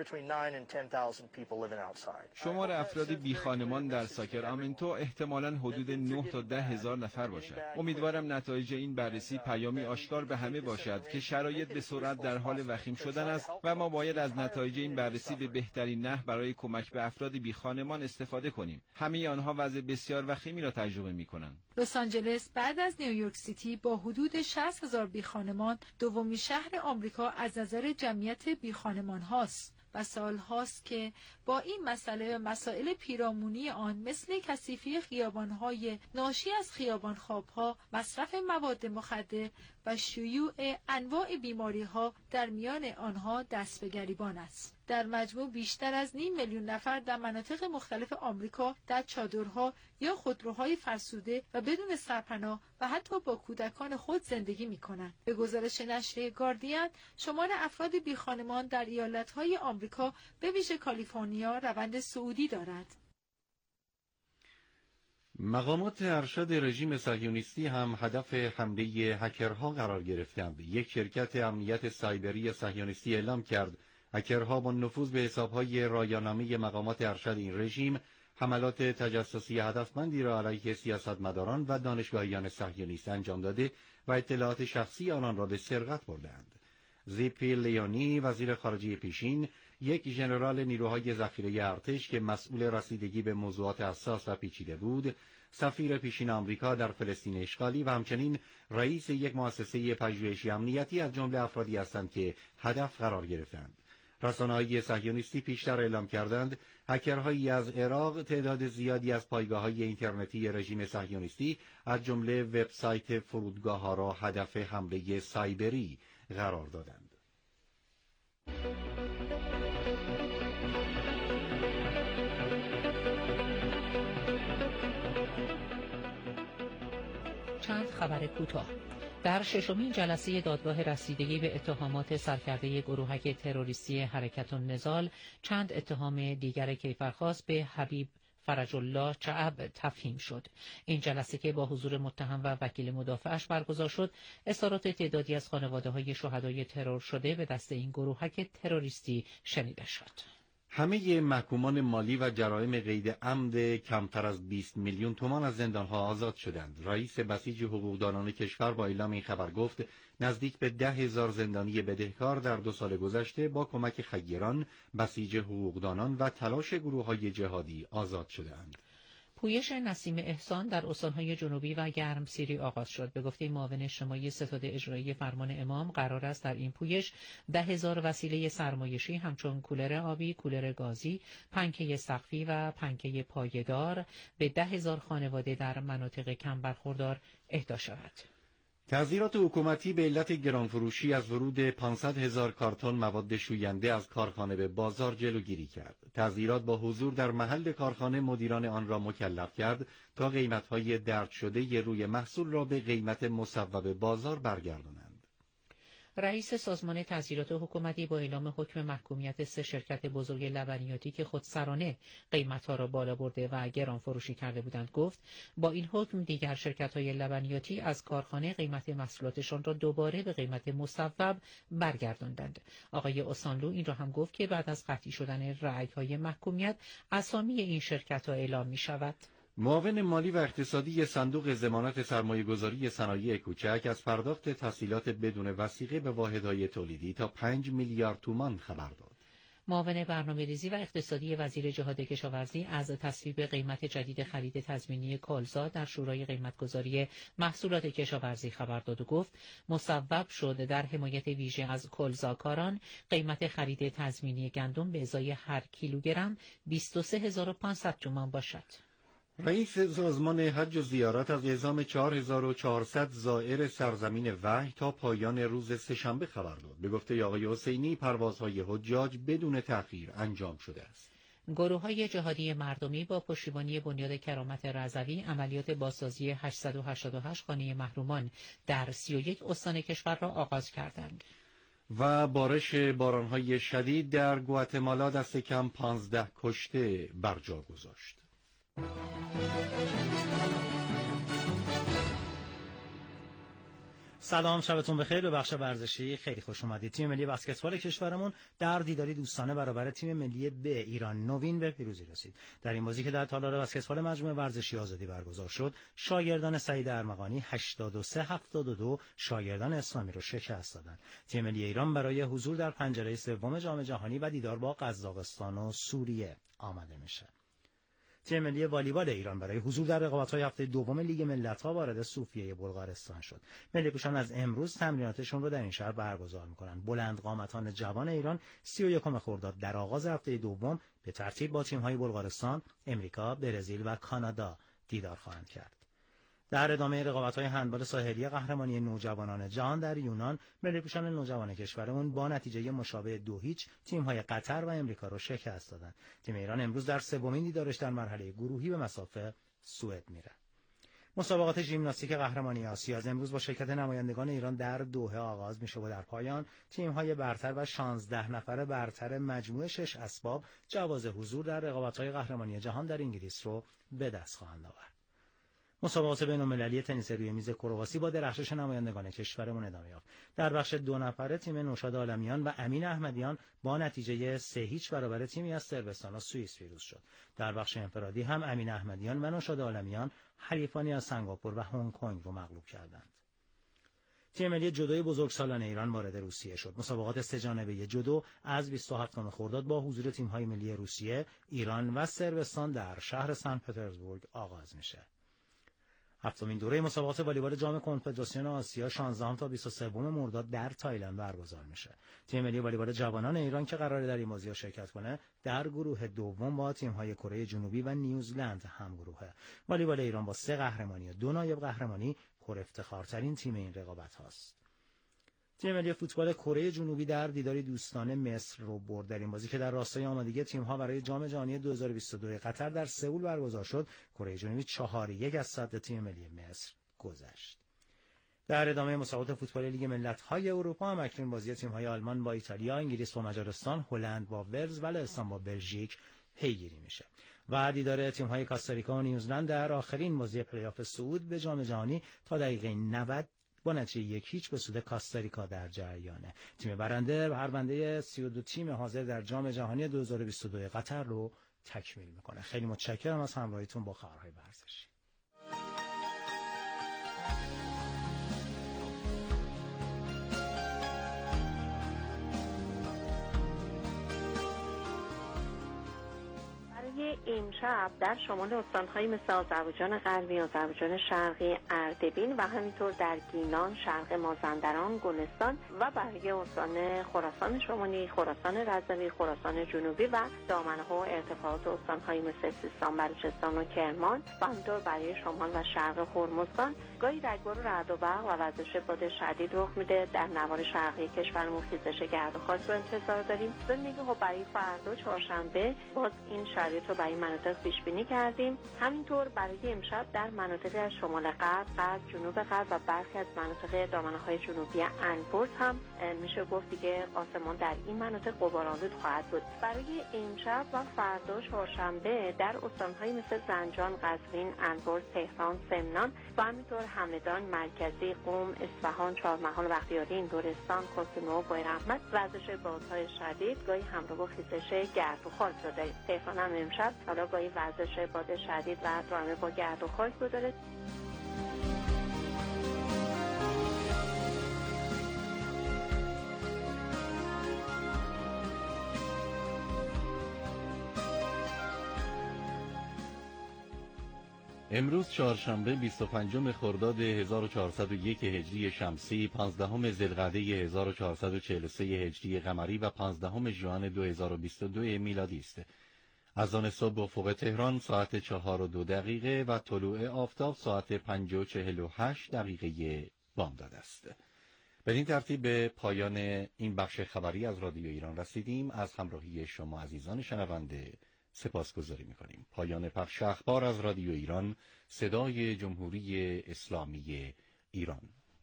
S24: شمار افراد بیخانمان در ساکرامنتو احتمالاً حدود نه تا ده هزار نفر باشد. امیدوارم نتایج این بررسی پیامی آشکار به همه باشد که شرایط به سرعت در حال وخیم شدن است و ما باید از نتایج این بررسی به بهترین نحو برای کمک به افراد بیخانمان استفاده کنیم. همه آنها وضع بسیار وخیمی را تجربه می‌کنند.
S22: لس آنجلس بعد از نیویورک سیتی با حدود شصت هزار بیخانمان دومین شهر آمریکا از نظر جمعیت بیخانمان هاست و سال هاست که با این مسئله و مسائل پیرامونی آن مثل کثیفی خیابان‌های ناشی از خیابان خواب‌ها، مصرف مواد مخدر و شیوع انواع بیماری‌ها در میان آنها دست به گریبان است. در مجموع بیشتر از نیم میلیون نفر در مناطق مختلف آمریکا در چادرها یا خودروهای فرسوده و بدون سرپناه و حتی با کودکان خود زندگی می‌کنند. به گزارش نشریه گاردین، شمار افراد بیخانمان در ایالت‌های آمریکا به ویژه کالیفرنیا روند صعودی دارد.
S5: مقامات ارشد رژیم صهیونیستی هم هدف حمله هکرها قرار گرفتند. یک شرکت امنیت سایبری صهیونیستی اعلام کرد هکرها با نفوذ به حساب‌های رایانه‌ای مقامات ارشد این رژیم حملات تجسسی هدفمندی را علیه سیاستمداران و دانشگاهیان صهیونیست انجام داده و اطلاعات شخصی آنان را به سرقت بردند. زیپی لیونی، وزیر خارجه پیشین، یک ژنرال نیروهای ذخیره ارتش که مسئول رسیدگی به موضوعات حساس و پیچیده بود، سفیر پیشین آمریکا در فلسطین اشغالی و همچنین رئیس یک مؤسسه پژوهشی امنیتی از جمله افرادی هستند که هدف قرار گرفتند. رسانه‌های صهیونیستی پیشتر اعلام کردند هکرهایی از عراق تعداد زیادی از پایگاه‌های اینترنتی رژیم صهیونیستی از جمله وبسایت فرودگاه‌ها را هدف حمله سایبری قرار دادند.
S6: چند خبر کوتاه. در ششمین جلسه دادگاه رسیدگی به اتهامات سرکرده گروهک تروریستی حرکت النضال، چند اتهام دیگر کیفرخواست به حبیب فرج الله چعب تفهیم شد. این جلسه که با حضور متهم و وکیل مدافعش برگزار شد، اظهارات تعدادی از خانواده‌های شهدای ترور شده به دست این گروهک تروریستی شنیده شد.
S5: همه محکومان مالی و جرایم قید عمد کمتر از بیست میلیون تومان از زندانها آزاد شدند. رئیس بسیج حقوقدانان کشور با اعلام این خبر گفت نزدیک به ده هزار زندانی بدهکار در دو سال گذشته با کمک خیران، بسیج حقوقدانان و تلاش گروه‌های جهادی آزاد شدند.
S6: پویش نسیم احسان در استان‌های جنوبی و گرمسیری آغاز شد. به گفته معاون اجتماعی ستاد اجرایی فرمان امام، قرار است در این پویش ده هزار وسیله سرمایشی همچون کولر آبی، کولر گازی، پنکه سقفی و پنکه پایه‌دار به ده هزار خانواده در مناطق کم برخوردار اهدا شود.
S5: تحذیرات حکومتی به علت گرانفروشی از ورود پانصد هزار کارتن مواد شوینده از کارخانه به بازار جلوگیری کرد. تحذیرات با حضور در محل کارخانه مدیران آن را مکلف کرد تا قیمت‌های درج شده روی محصول را به قیمت مصوب بازار برگردانند.
S6: رئیس سازمان تحذیرات حکومتی با اعلام حکم محکومیت سه شرکت بزرگ لبنیاتی که خودسرانه قیمت‌ها را بالا برده و گران فروشی کرده بودند گفت با این حکم دیگر شرکت‌های لبنیاتی از کارخانه قیمت محصولاتشان را دوباره به قیمت مصوب برگرداندند. آقای اوسانلو این را هم گفت که بعد از قطعی شدن رأی‌های محکومیت اسامی این شرکت‌ها اعلام می‌شود.
S5: معاون مالی و اقتصادی صندوق ضمانت سرمایه‌گذاری صنایع کوچک از پرداخت تسهیلات بدون وثیقه به واحدهای تولیدی تا پنج میلیارد تومان خبر داد.
S6: معاون برنامه‌ریزی و اقتصادی وزیر جهاد کشاورزی از تصویب قیمت جدید خرید تضمینی کالزا در شورای قیمتگذاری محصولات کشاورزی خبر داد و گفت مصوب شد در حمایت ویژه از کالزاکاران قیمت خرید تضمینی گندم به ازای هر کیلوگرم بیست و سه هزار و پانصد تومان باشد.
S5: رئیس سازمان حج و زیارت از اعزام چهار هزار و چهارصد زائر سرزمین وحی تا پایان روز سه‌شنبه خبر داد. به گفته آقای حسینی پروازهای حجاج بدون تأخیر انجام شده است.
S6: گروه‌های جهادی مردمی با پشتیبانی بنیاد کرامت رضوی عملیات بازسازی هشتصد و هشتاد و هشت خانه محرومان در سی و یک استان کشور را آغاز کردند.
S5: و بارش بارانهای شدید در گواتمالا دست کم پانزده کشته برجا گذاشت.
S3: سلام، شبتون بخیر. به بخش ورزشی خیلی خوش اومدید. تیم ملی بسکتبال کشورمون در دیداری دوستانه برابر تیم ملی ب ایران نوین به پیروزی رسید. در این بازی که در تالار بسکتبال مجموعه ورزشی آزادی برگزار شد، شاگردان سعید ارمغانی هشتاد و سه هفتاد و دو شاگردان اسلامی رو شکست دادند. تیم ملی ایران برای حضور در پنجره سوم جام جهانی و دیدار با قزاقستان و سوریه آماده میشه. تیم ملی والیبال ایران برای حضور در رقابت‌های هفته دوم لیگ ملت‌ها وارد صوفیه بلغارستان شد. ملی‌پوشان از امروز تمریناتشون رو در این شهر برگزار می‌کنند. بلندقامتان جوان ایران سی و یکم خرداد در آغاز هفته دوم به ترتیب با تیم‌های بلغارستان، امریکا، برزیل و کانادا دیدار خواهند کرد. در ادامه رقابت‌های هندبال ساحلی قهرمانی نوجوانان جهان در یونان، ملی‌پوشان نوجوان کشورمون با نتیجه مشابه دو هیچ تیم‌های قطر و امریکا را شکست دادند. تیم ایران امروز در سومین دیدارش در مرحله گروهی به مصاف سوئد میره. مسابقات ژیمناستیک قهرمانی آسیا از امروز با شرکت نمایندگان ایران در دوحه آغاز میشه و در پایان تیم‌های برتر و شانزده نفر برتر مجموعه شش اسباب جواز حضور در رقابت‌های قهرمانی جهان در انگلیس رو به دست خواهند آورد. مسابقات بین‌المللی تنیس روی میز کرواسی با درخشش نمایندگان کشورمون ادامه یافت. در بخش دو نفره تیم نوشاد عالمیان و امین احمدیان با نتیجه سه هیچ برابر تیمی از صربستان و سوئیس پیروز شد. در بخش انفرادی هم امین احمدیان و نوشاد عالمیان حریفانی از سنگاپور و هنگ کنگ رو مغلوب کردند. تیم ملی جودوی بزرگسالان ایران وارد روسیه شد. مسابقات سه جانبه جودو از بیست و هفتم خرداد با حضور تیم‌های ملی روسیه، ایران و صربستان در شهر سن پترزبورگ آغاز میشه. هفتمین دوره مسابقات والیبال جام کنفدراسیون آسیا شانزدهم تا بیست و سوم مرداد در تایلند برگزار میشه. تیم ملی والیبال جوانان ایران که قراره در این بازی شرکت کنه، در گروه دوم با تیم‌های کره جنوبی و نیوزلند همگروهه. والیبال ایران با سه قهرمانی و دو نایب قهرمانی پرافتخارترین تیم این رقابت هاست. تیم ملی فوتبال کره جنوبی در دیداری دوستانه مصر رو برد. در این بازی که در راستای آمادگی تیم‌ها برای جام جهانی دو هزار و بیست و دو قطر در سئول برگزار شد، کره جنوبی چهار یک از صد تیم ملی مصر گذشت. در ادامه مسابقات فوتبال لیگ ملت‌های اروپا هم اکنون بازی تیم‌های آلمان با ایتالیا، انگلیس با مجارستان، هلند با ولز و لهستان با بلژیک پیگیری میشه. و دیدار تیم‌های کاستاریکا و نیوزلند در آخرین بازی پلی‌آف صعود به جام جهانی تا دقیقه نود با نتیجه یک هیچ به سود کاستاریکا در جریانه. تیم برنده پرونده سی و دو تیم حاضر در جام جهانی دو هزار و بیست و دو قطر رو تکمیل میکنه. خیلی متشکرم از همراهیتون با خبرهای ورزشی.
S4: برای امشب در شمال استان‌های مثل آذربایجان غربی، آذربایجان شرقی، اردبیل و همینطور در گیلان، شرق مازندران، گلستان و بقیه استان خراسان شمالی، خراسان رضوی، خراسان جنوبی و دامنه‌ها و ارتفاعات استان‌های مثل سیستان، بلوچستان و کرمان و همینطور برای شمال و شرق هرمزگان گاهی رگبار و رعد و برق و وزش باد شدید رخ میده. در نوار شرقی کشورمون خیزش گرد و خاک رو انتظار داریم. ضمن خب برای فردا چهارشنبه باز این شرایط رو برای مناطق پیش بینی کردیم. همینطور برای امشب در مناطق از شمال غرب، غرب، جنوب غرب و برخی از مناطق دامنه‌های جنوبی البرز هم میشه گفت دیگه آسمان در این مناطق غبارآلود خواهد بود. برای امشب و فردا چهارشنبه در استان‌های مثل زنجان، قزوین، البرز، تهران، سمنان و همینطور همدان، مرکزی، قم، اصفهان، چهارمحال، بختیاری، لرستان، کوهستان، بویراحمد وزش بادهای شدید گاهی همراه با خیزش گرد و خاک رو داریم. تهران هم امشب حالا گاهی وزش باد شدید و دائمی با گرد و خاک رو داره.
S5: امروز چهارشنبه بیست و پنجم خرداد هزار و چهارصد و یک هجری شمسی، پانزدهم ذوالقعده هزار و چهارصد و چهل و سه هجری قمری و پانزدهم ژوئن دو هزار و بیست و دو میلادی است. از آن صبح افق تهران ساعت چهار و دو دقیقه و طلوع آفتاب ساعت پنج و چهل و هشت دقیقه بامداد است. بدین ترتیب به پایان این بخش خبری از رادیو ایران رسیدیم. از همراهی شما عزیزان شنونده سپاسگزاری می‌کنیم. پایان پخش اخبار از رادیو ایران، صدای جمهوری اسلامی ایران.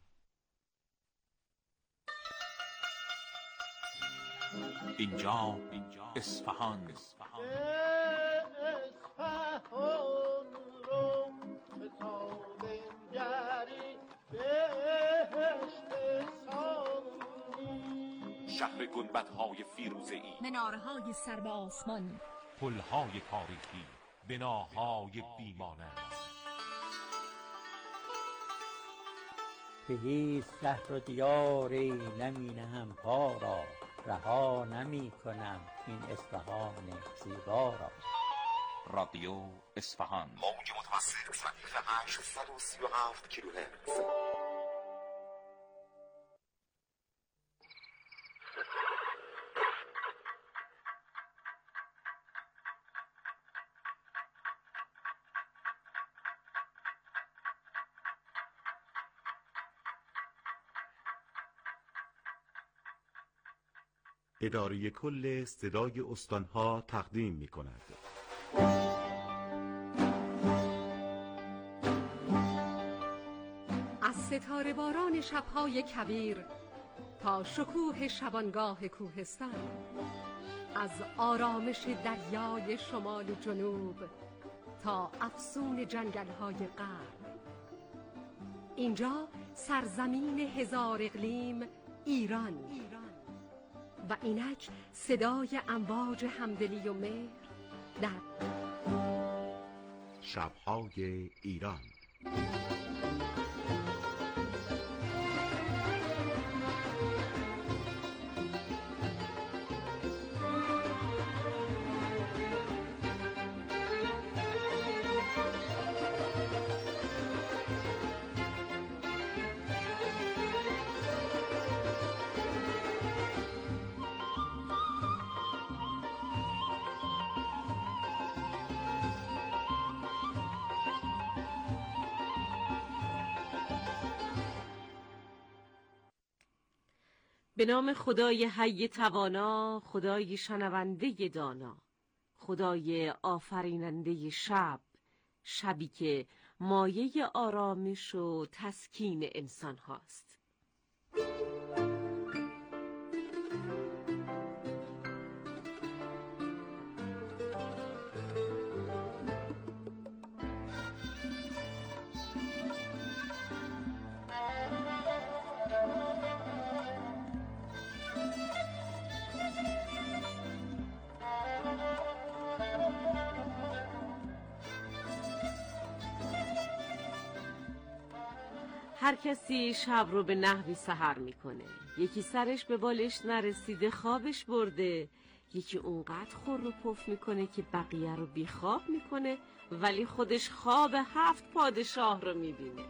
S8: اینجا اصفهان. شهر گنبدهای فیروزه‌ای،
S10: مناره‌های سر به آسمان،
S8: پل‌های تاریخی، بناهای بیمانند.
S11: به هیچ شهر و دیاری نمی نهم پا را، رها نمی کنم این اصفهان زیبا را.
S8: رادیو اصفهان، موج متوسط ردیف هشتصد و سی و هفت کیلوهرتز.
S25: اداره کل صدای استانها تقدیم می کند.
S26: از ستاره باران شبهای کویر تا شکوه شبانگاه کوهستان، از آرامش دریای شمال و جنوب تا افسون جنگل‌های غرب، اینجا سرزمین هزار اقلیم ایران و اینک صدای امواج همدلی و مهر در
S25: شب‌های ایران.
S27: به نام خدای حی توانا، خدای شنونده دانا، خدای آفریننده شب، شبی که مایه آرامش و تسکین انسان هاست. هر کسی شب رو به نحوی سحر میکنه. یکی سرش به بالش نرسیده خوابش برده، یکی اونقدر خور و پف میکنه که بقیه رو بیخواب میکنه ولی خودش خواب هفت پادشاه رو میبینه.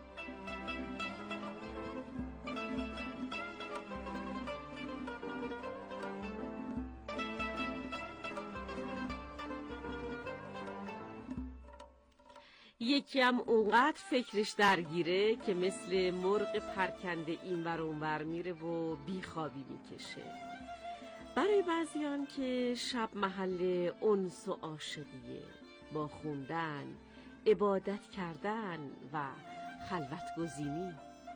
S27: یکی هم اونقدر فکرش درگیره که مثل مرغ پرکنده این ور اون ور میره و بیخوابی میکشه. برای بعضیان که شب محل انس و عاشقیه، با خوندن، عبادت کردن و خلوت گزینی.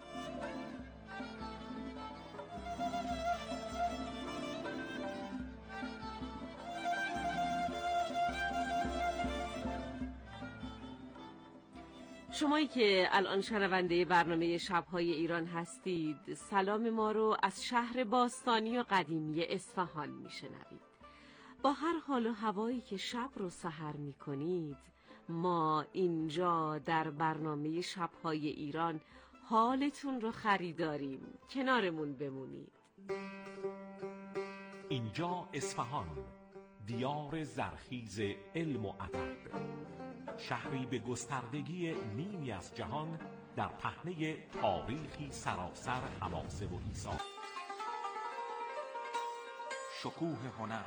S27: شمایی که الان شنونده برنامه شب‌های ایران هستید، سلام ما رو از شهر باستانی و قدیمی اصفهان میشنوید. با هر حال و هوایی که شب رو سحر میکنید، ما اینجا در برنامه شب‌های ایران حالتون رو خریداریم. کنارمون بمونید.
S8: اینجا اصفهان، دیار زرخیز علم و ادب، شهری به گستردگی نیمی از جهان در پهنه تاریخی سراسر حماسه و ایثار. شکوه هنر،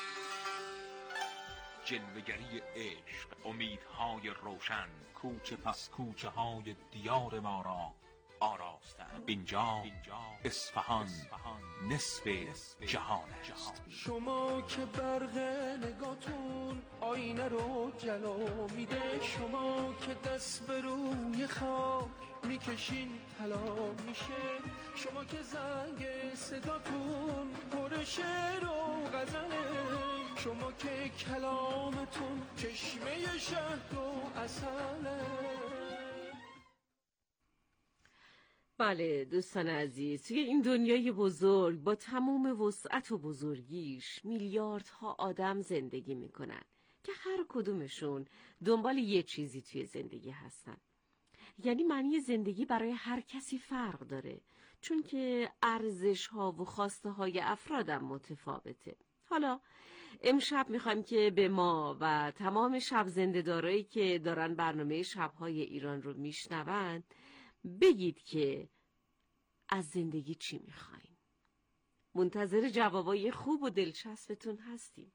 S8: جلوه‌گری عشق، امیدهای روشن، کوچه پس کوچه های دیار ما را آراستند. اینجا اصفهان نصف جهان است.
S2: شما که برق نگاتون آینه رو جلو میده، شما که دست به روی خاک میکشین طلا میشه، شما که زنگ صداتون پر شعر و غزله، شما که کلامتون چشمه شهد و عسله.
S27: بله دوستان عزیز، توی این دنیای بزرگ با تمام وسعت و بزرگیش میلیاردها آدم زندگی میکنن که هر کدومشون دنبال یه چیزی توی زندگی هستن. یعنی معنی زندگی برای هر کسی فرق داره، چون که ارزش ها و خواسته های افرادم متفاوته. حالا امشب میخوایم که به ما و تمام شب زنده‌دارایی که دارن برنامه شب‌های ایران رو میشنون بگید که از زندگی چی میخواین. منتظر جوابای خوب و دلچسبتون هستیم.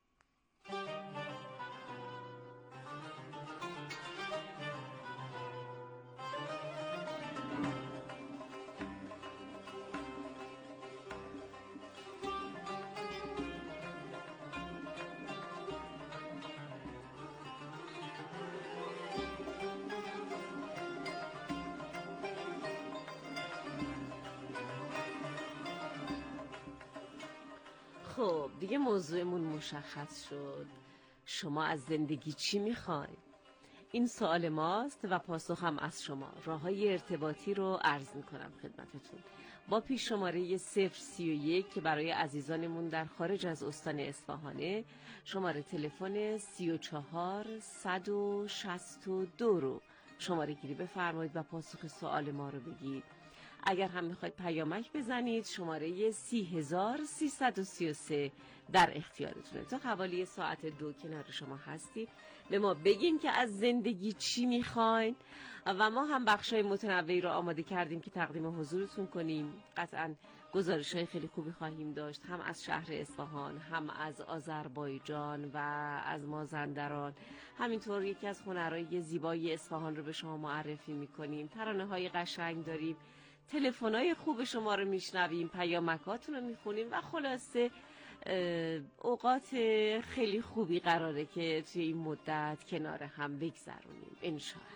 S27: خب دیگه موضوعمون مشخص شد. شما از زندگی چی میخواید؟ این سوال ماست و پاسخ هم از شما. راههای ارتباطی رو عرض میکنم خدمتتون. با پیش شماره صفر سی و یک که برای عزیزانمون در خارج از استان اصفهانه، شماره تلفن سی و چهار صد و شصت و دو رو شماره گیری بفرمایید و پاسخ سوال ما رو بگید. اگر هم میخواید پیامک بزنید، شماره سی هزار سیصد و سی و سه در اختیارتونه. تا حوالی ساعت دو کنار شما هستید. به ما بگین که از زندگی چی میخواین و ما هم بخشای متنوعی رو آماده کردیم که تقدیم حضورتون کنیم. قطعا گزارش‌های خیلی خوبی خواهیم داشت، هم از شهر اصفهان، هم از آذربایجان و از مازندران. همینطور یکی از هنرهای زیبای اصفهان رو به شما معرفی میکنیم. ترانه‌های قشنگ داریم، تلفن‌های خوب شما رو میشنویم، پیامکاتون رو میخونیم و خلاصه اوقات خیلی خوبی قراره که توی این مدت کنار هم بگذرونیم انشاءالله.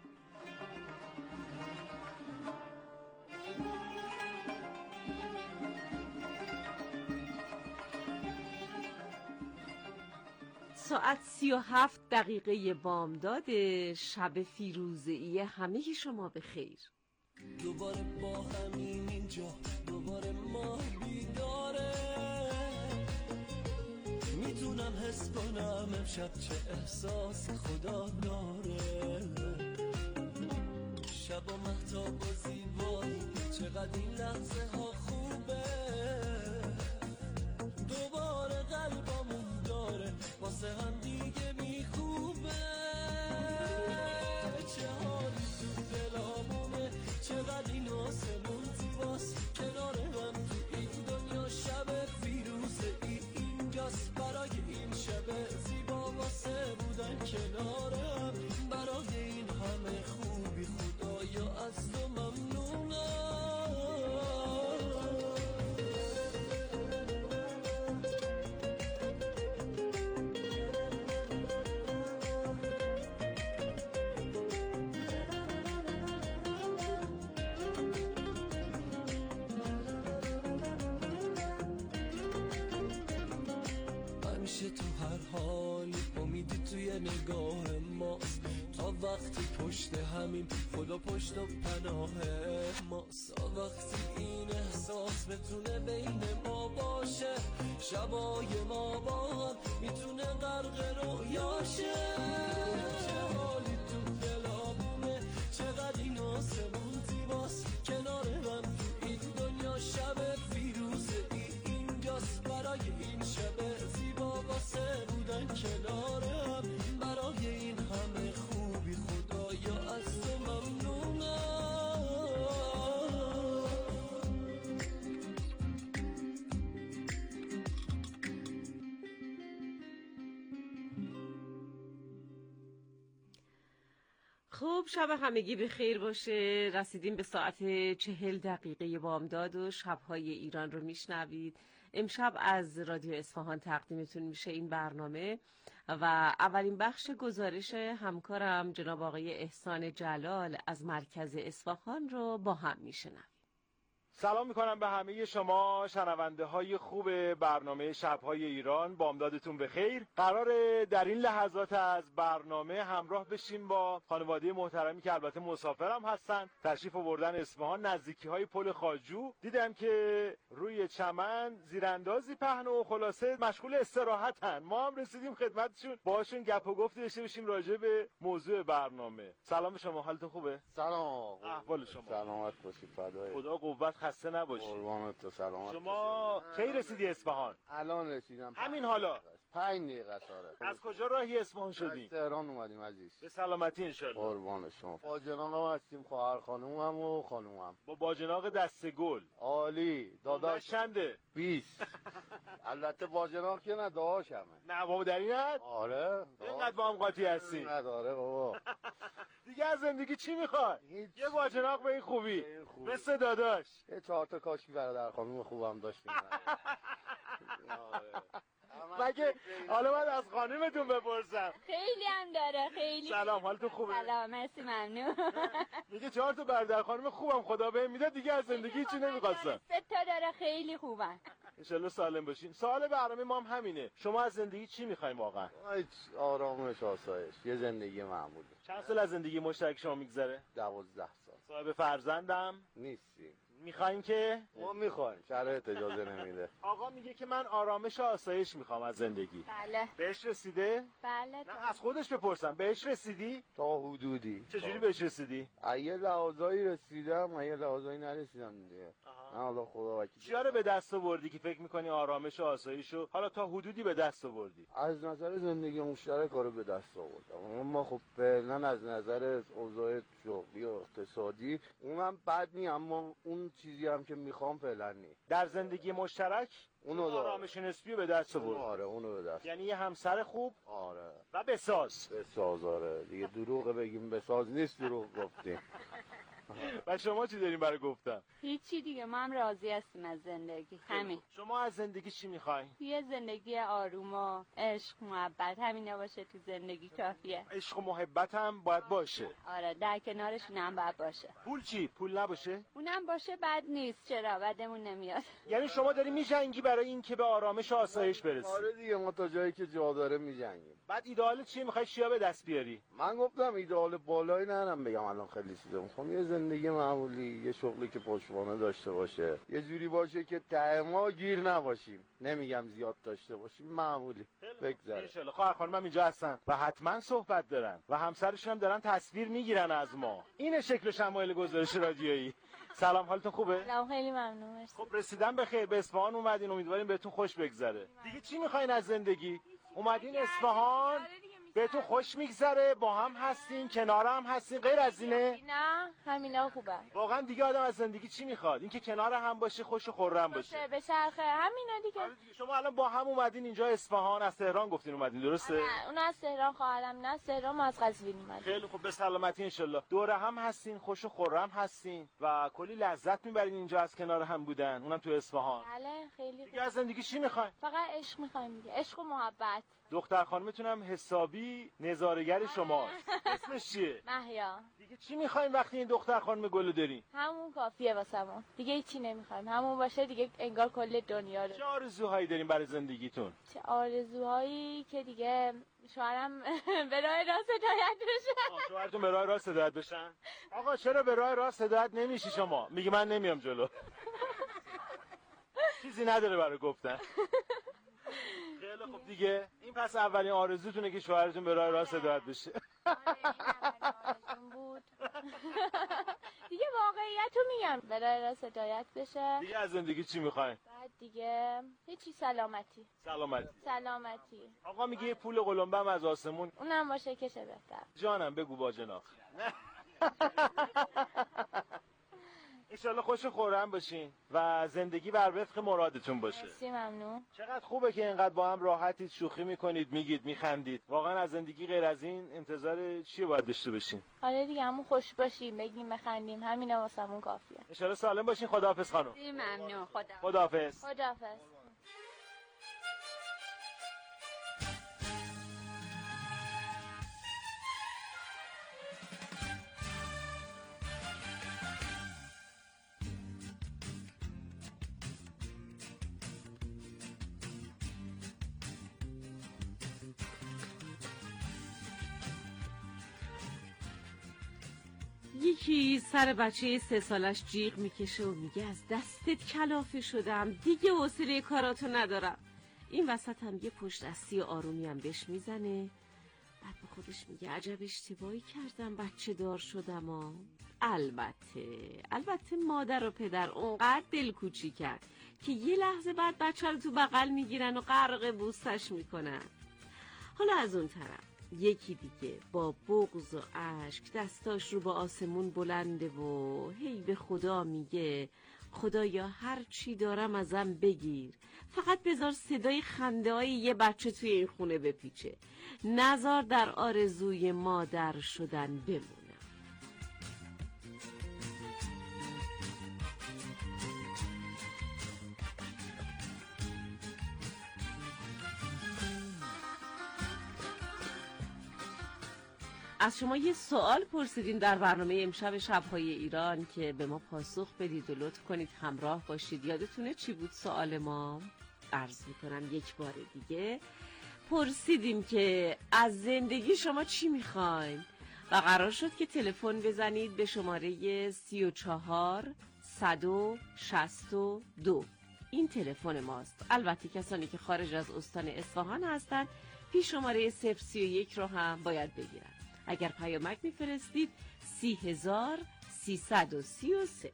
S27: ساعت سی و هفت دقیقه بامداد شب فیروزه‌ای همه شما به خیر.
S2: دوباره با همین اینجا، دوباره ما بیداره، میتونم حس کنم امشب چه احساس خدا داره. شب و مهتاب و زیبایی، چقدر این لحظه ها خوبه، دوباره قلبمون همیشه تو هر حالی، امیدی توی نگاه ماست. تا وقتی پشت همین خدا پشت و پناه ماست. تا وقتی این احساس بتونه بین ما باشه، شبای ما با هم میتونه غرق رویاشه. چه حالی تو دلامونه، چقدر این آسمون زیباست. کنار من تو این دنیا شب فیروزه ای اینجاست. برای این شب زیبا واسه بودن کنار هم، برای این همه خوبی خدایا از تو ممنونم.
S27: خب شب همگی به خیر باشه. رسیدیم به ساعت چهل دقیقه بامداد و شبهای ایران رو میشنوید. امشب از رادیو اصفهان تقدیمتون میشه این برنامه و اولین بخش گزارش همکارم جناب آقای احسان جلال از مرکز اصفهان رو با هم میشنویم.
S7: سلام میکنم به همه شما شنونده های خوب برنامه شبهای ایران. بامدادتون بخیر. قراره در این لحظات از برنامه همراه بشیم با خانواده محترمی که البته مسافرم هستن، تشریف آوردن اصفهان نزدیکی های پل خواجو. دیدم که روی چمن زیراندازی پهن و خلاصه مشغول استراحتن. ما هم رسیدیم خدمتشون، باهاشون گپ و گفت داشته باشیم راجع به موضوع برنامه. سلام شما، حالتون خوبه؟
S9: سلام.
S7: احوال شما؟
S9: سلامت باشید فدای.
S7: خدا قوت، خسته نباشی.
S9: قربانت تو، سلامت.
S7: شما کی رسیدی اصفهان؟
S9: الان رسیدم.
S7: همین حالا؟
S9: پنج دقیقه آره.
S7: از کجا راهی اصفهان شدی؟
S9: از تهران اومدیم عزیز.
S7: به سلامتی ان شاء الله.
S9: قربان شما. باجناق هستیم، خواهر خانومم و خانومم.
S7: با باجناق دسته گل.
S9: عالی. داداش
S7: چنده؟
S9: بیست. البته باجناق که نه، داداشمه.
S7: نه بابا در اینت؟
S9: آره.
S7: اینقدر با هم قاطی هستی؟
S9: نداره بابا.
S7: دیگه از زندگی چی میخوای؟ یه باجناق به این خوبی. مثل داداش.
S9: یه چهار تا کاشکی برادر خانوم خوبم داشتیم.
S7: مگه حالا باید از خانمتون بپرسم.
S12: خیلی هم داره، خیلی.
S7: سلام، حالتون خوبه؟
S12: سلام، مرسی، ممنون.
S7: میگه چهار تا برادر خانم خوبم خدا بهم میده، دیگه از زندگی چی نمیخواستم.
S12: سه تا داره، خیلی خوبن.
S7: انشالله سالم باشین. سوال برنامه ما هم همینه، شما از زندگی چی میخواین واقعا؟
S9: هیچ، آرامش، آسایش، یه زندگی معمولی.
S7: چند سال از زندگی مشترک شما میگذره؟
S9: دوازده سال.
S7: صاحب فرزندم
S9: نیستیم.
S7: میخواین که؟
S9: ما میخوایم، شرایط اجازه نمیده.
S7: آقا میگه که من آرامش و آسایش میخوام از زندگی.
S12: بله.
S7: بهش رسیده؟
S12: بله.
S7: نه از خودش بپرسم، بهش رسیدی؟
S9: تا حدودی.
S7: چجوری بهش رسیدی؟
S9: یه لحاظایی رسیدم، یه لحاظایی نرسیدم دیگه. نه حالا خدا وکیل.
S7: چیا رو به دست آوردی که فکر میکنی آرامش و آسایش رو حالا تا حدودی به دست آوردی؟
S9: از نظر زندگی مشترک رو به دست آوردم. اما خب فعلا از نظر اوضاع شغلی و اقتصادی اونم بد نی، اما اون چیزی هم که میخوام فعلا نی.
S7: در زندگی مشترک
S9: اونو
S7: آرامش نسبی به دست آورد.
S9: آره اونو به دست.
S7: یعنی یه همسر خوب.
S9: آره.
S7: و بساز.
S9: بساز آره. دیگه دروغ بگیم بساز نیست، دروغ گفتیم.
S7: و شما چی دارین برای گفتن؟
S12: هیچی دیگه، ما هم راضی هستیم از زندگی. همین.
S7: شما از زندگی چی میخواین؟
S12: یه زندگی آروم و عشق محبت، همینا باشه تو زندگی کافیه.
S7: عشق و محبت هم باید باشه.
S12: آره، در کنارشون هم باید باشه.
S7: پول چی؟ پول نباشه؟
S12: اونم باشه بد نیست، چرا بدمون نمیاد.
S7: یعنی شما داری میجنگی برای این که به آرامش و آسایش برسی؟
S9: آره دیگه، ما تا جایی که جا داره میجنگیم.
S7: بعد ایدئال چیه؟ میخوای چیا به دست بیاری؟
S9: من گفتم ایدئال بالایی نرم بگم الان خیلی چیزا میخوام. یه زندگی معمولی، یه شغلی که پشتوانه داشته باشه، یه جوری باشه که ته ما گیر نباشیم. نمیگم زیاد داشته باشیم، معمولی بگذره.
S7: ان شاءالله. خواهر خانمم اینجا هستن و حتما صحبت دارن و همسرشون هم دارن تصویر میگیرن از ما. اینه شکل و شمایل گزارش رادیویی. سلام، حالتون خوبه؟
S12: سلام، خیلی ممنون.
S7: خب رسیدن به خیر، به اصفهان اومدین، امیدواریم بهتون خوش بگذره. دیگه چی میخواین از زندگی؟ اومدین اصفهان، بهتون خوش میگذره، با هم هستین، کنار هم هستین، غیر از اینه؟
S12: نه، همینا خوبه.
S7: واقعا دیگه آدم از زندگی چی میخواد؟ اینکه کنار هم باشه، خوش و خرم باشه.
S12: به چرخه، همینا دیگه.
S7: شما الان با هم اومدین اینجا اصفهان، از تهران گفتین اومدین، درسته؟
S12: نه، اون از تهران، خواهرم نه از تهران، ما از قزوین اومدیم.
S7: خیلی خوب، به سلامتی ان شاء الله. دور هم هستین، خوش و خرم هستین و کلی لذت میبرین اینجا از کنار هم بودن، اونم تو اصفهان.
S12: بله، خیلی.
S7: دیگه از زندگی چی میخواین؟
S12: فقط عشق میخوایم دیگه، عشق و محبت.
S7: دختر خانمتون هم حسابی نظاره‌گر شماست. اسمش چیه؟
S12: مهیا.
S7: دیگه چی میخوایم وقتی این دختر خانم گلو داریم؟
S12: همون کافیه واسمون، دیگه هیچی نمیخوایم. همون باشه دیگه انگار کل دنیا رو.
S7: چه آرزوهایی داریم برای زندگیتون؟
S12: چه آرزوهایی که دیگه شوهرم به راه راست هدایت بشه.
S7: شوهرتون به راه راست هدایت بشن؟ آقا چرا به راه راست هدایت نمیشی شما؟ میگه من نمیام جلو. چیزی نداره برای گفتن. خیلی خوب دیگه. این پس اولین آرزوتونه که شوهرتون به راه راست هدایت بشه.
S12: بود. دیگه واقعیت رو میگم، به راه راست هدایت بشه.
S7: دیگه از زندگی چی میخواین؟
S12: بعد دیگه هیچی، سلامتی.
S7: سلامتی.
S12: سلامتی.
S7: آقا میگه یه پول قلمبه هم از آسمون.
S12: اونم باشه که چه بهتر.
S7: جانم بگو با جناق. انشالله خوش و خورم باشین و زندگی بر وفق مرادتون باشه.
S12: مرسی، ممنون.
S7: چقدر خوبه که اینقدر با هم راحتید، شوخی میکنید، میگید، میخندید. واقعا از زندگی غیر از این انتظار چی باید داشته باشین؟
S12: آره دیگه، همون خوش باشیم، بگیم، بخندیم، همینا واسمون کافیه.
S7: انشالله سالم باشین. خداحافظ خانم.
S12: ممنون. خدا.
S7: خداحافظ.
S12: خداحافظ.
S27: یکی سر بچه سه سالش جیغ میکشه و میگه از دستت کلافه شدم، دیگه حوصله کاراتو ندارم. این وسط هم یه پشت دستی آرومی هم بهش میزنه. بعد به خودش میگه عجب اشتباهی کردم بچه دار شدم. ها البته البته مادر و پدر اونقدر دلکوچی کرد که یه لحظه بعد بچه رو تو بغل میگیرن و غرق بوسش میکنن. حالا از اون طرف یکی دیگه با بغض و اشک دستاش رو با آسمون بلنده و هی به خدا میگه خدایا هر چی دارم ازم بگیر، فقط بذار صدای خنده های یه بچه توی این خونه بپیچه، نذار در آرزوی مادر شدن بمونم. از شما یه سوال پرسیدیم در برنامه امشب شب‌های ایران که به ما پاسخ بدید و لطف کنید همراه باشید. یادتونه چی بود سوال ما؟ عرض میکنم یک بار دیگه. پرسیدیم که از زندگی شما چی میخواین و قرار شد که تلفن بزنید به شماره سی و چهار صد و شصت و دو. این تلفن ماست. البته کسانی که خارج از استان اصفهان هستند پیش شماره صفر سی و یک رو هم باید بگیرن. اگر پیامک میفرستید سی هزار سیصد و سی و سه.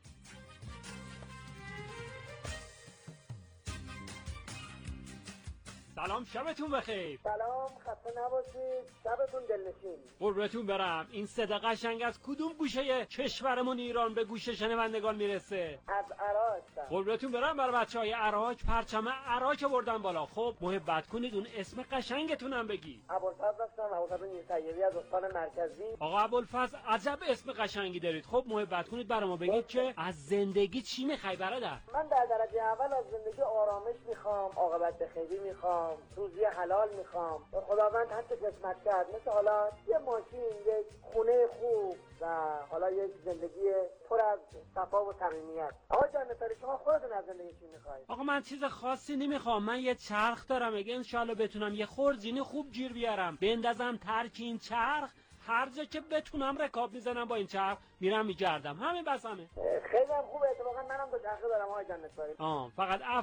S13: سلام، شبتون بخیر.
S14: سلام، خسته نباشید، شبتون دلنشین.
S13: قربتون برم. این صدا قشنگ از کدوم گوشه کشورمون ایران به گوش شنوندگان میرسه؟
S14: از عراق.
S13: قربتون برم برای بچهای عراق. پرچم عراق بردن بالا. خب محبت کنید اون اسم قشنگتون هم بگی.
S14: ابوالفضل هستم، ابوالفضل نیسیری از استان مرکزی.
S13: آقا ابوالفضل عجب اسم قشنگی دارید. خب محبت کنید برای ما بگید که از زندگی چی میخوای برادر؟
S14: من در درجه اول از زندگی آرامش میخوام، عاقبت بخیری میخوام، روزی حلال میخوام. خداوند حتی قسمت کرد مثل حالا یه ماشین، یک خونه خوب و حالا یک زندگی پر از صفا و صمیمیت. آقا جان نفری شما خودتون از زندگی چی میخواید؟
S13: آقا من چیز خاصی نمیخوام. من یه چرخ دارم، اگه انشالله بتونم یه خورزینی خوب گیر بیارم بندازم ترک این چرخ، هر جا که بتونم رکاب میزنم با این چرخ میرم میگردم. همین بس همه.
S14: خیلی هم خوبه. اتفاقا منم دو چرخه دارم آقا جان نفری.
S13: آه فقط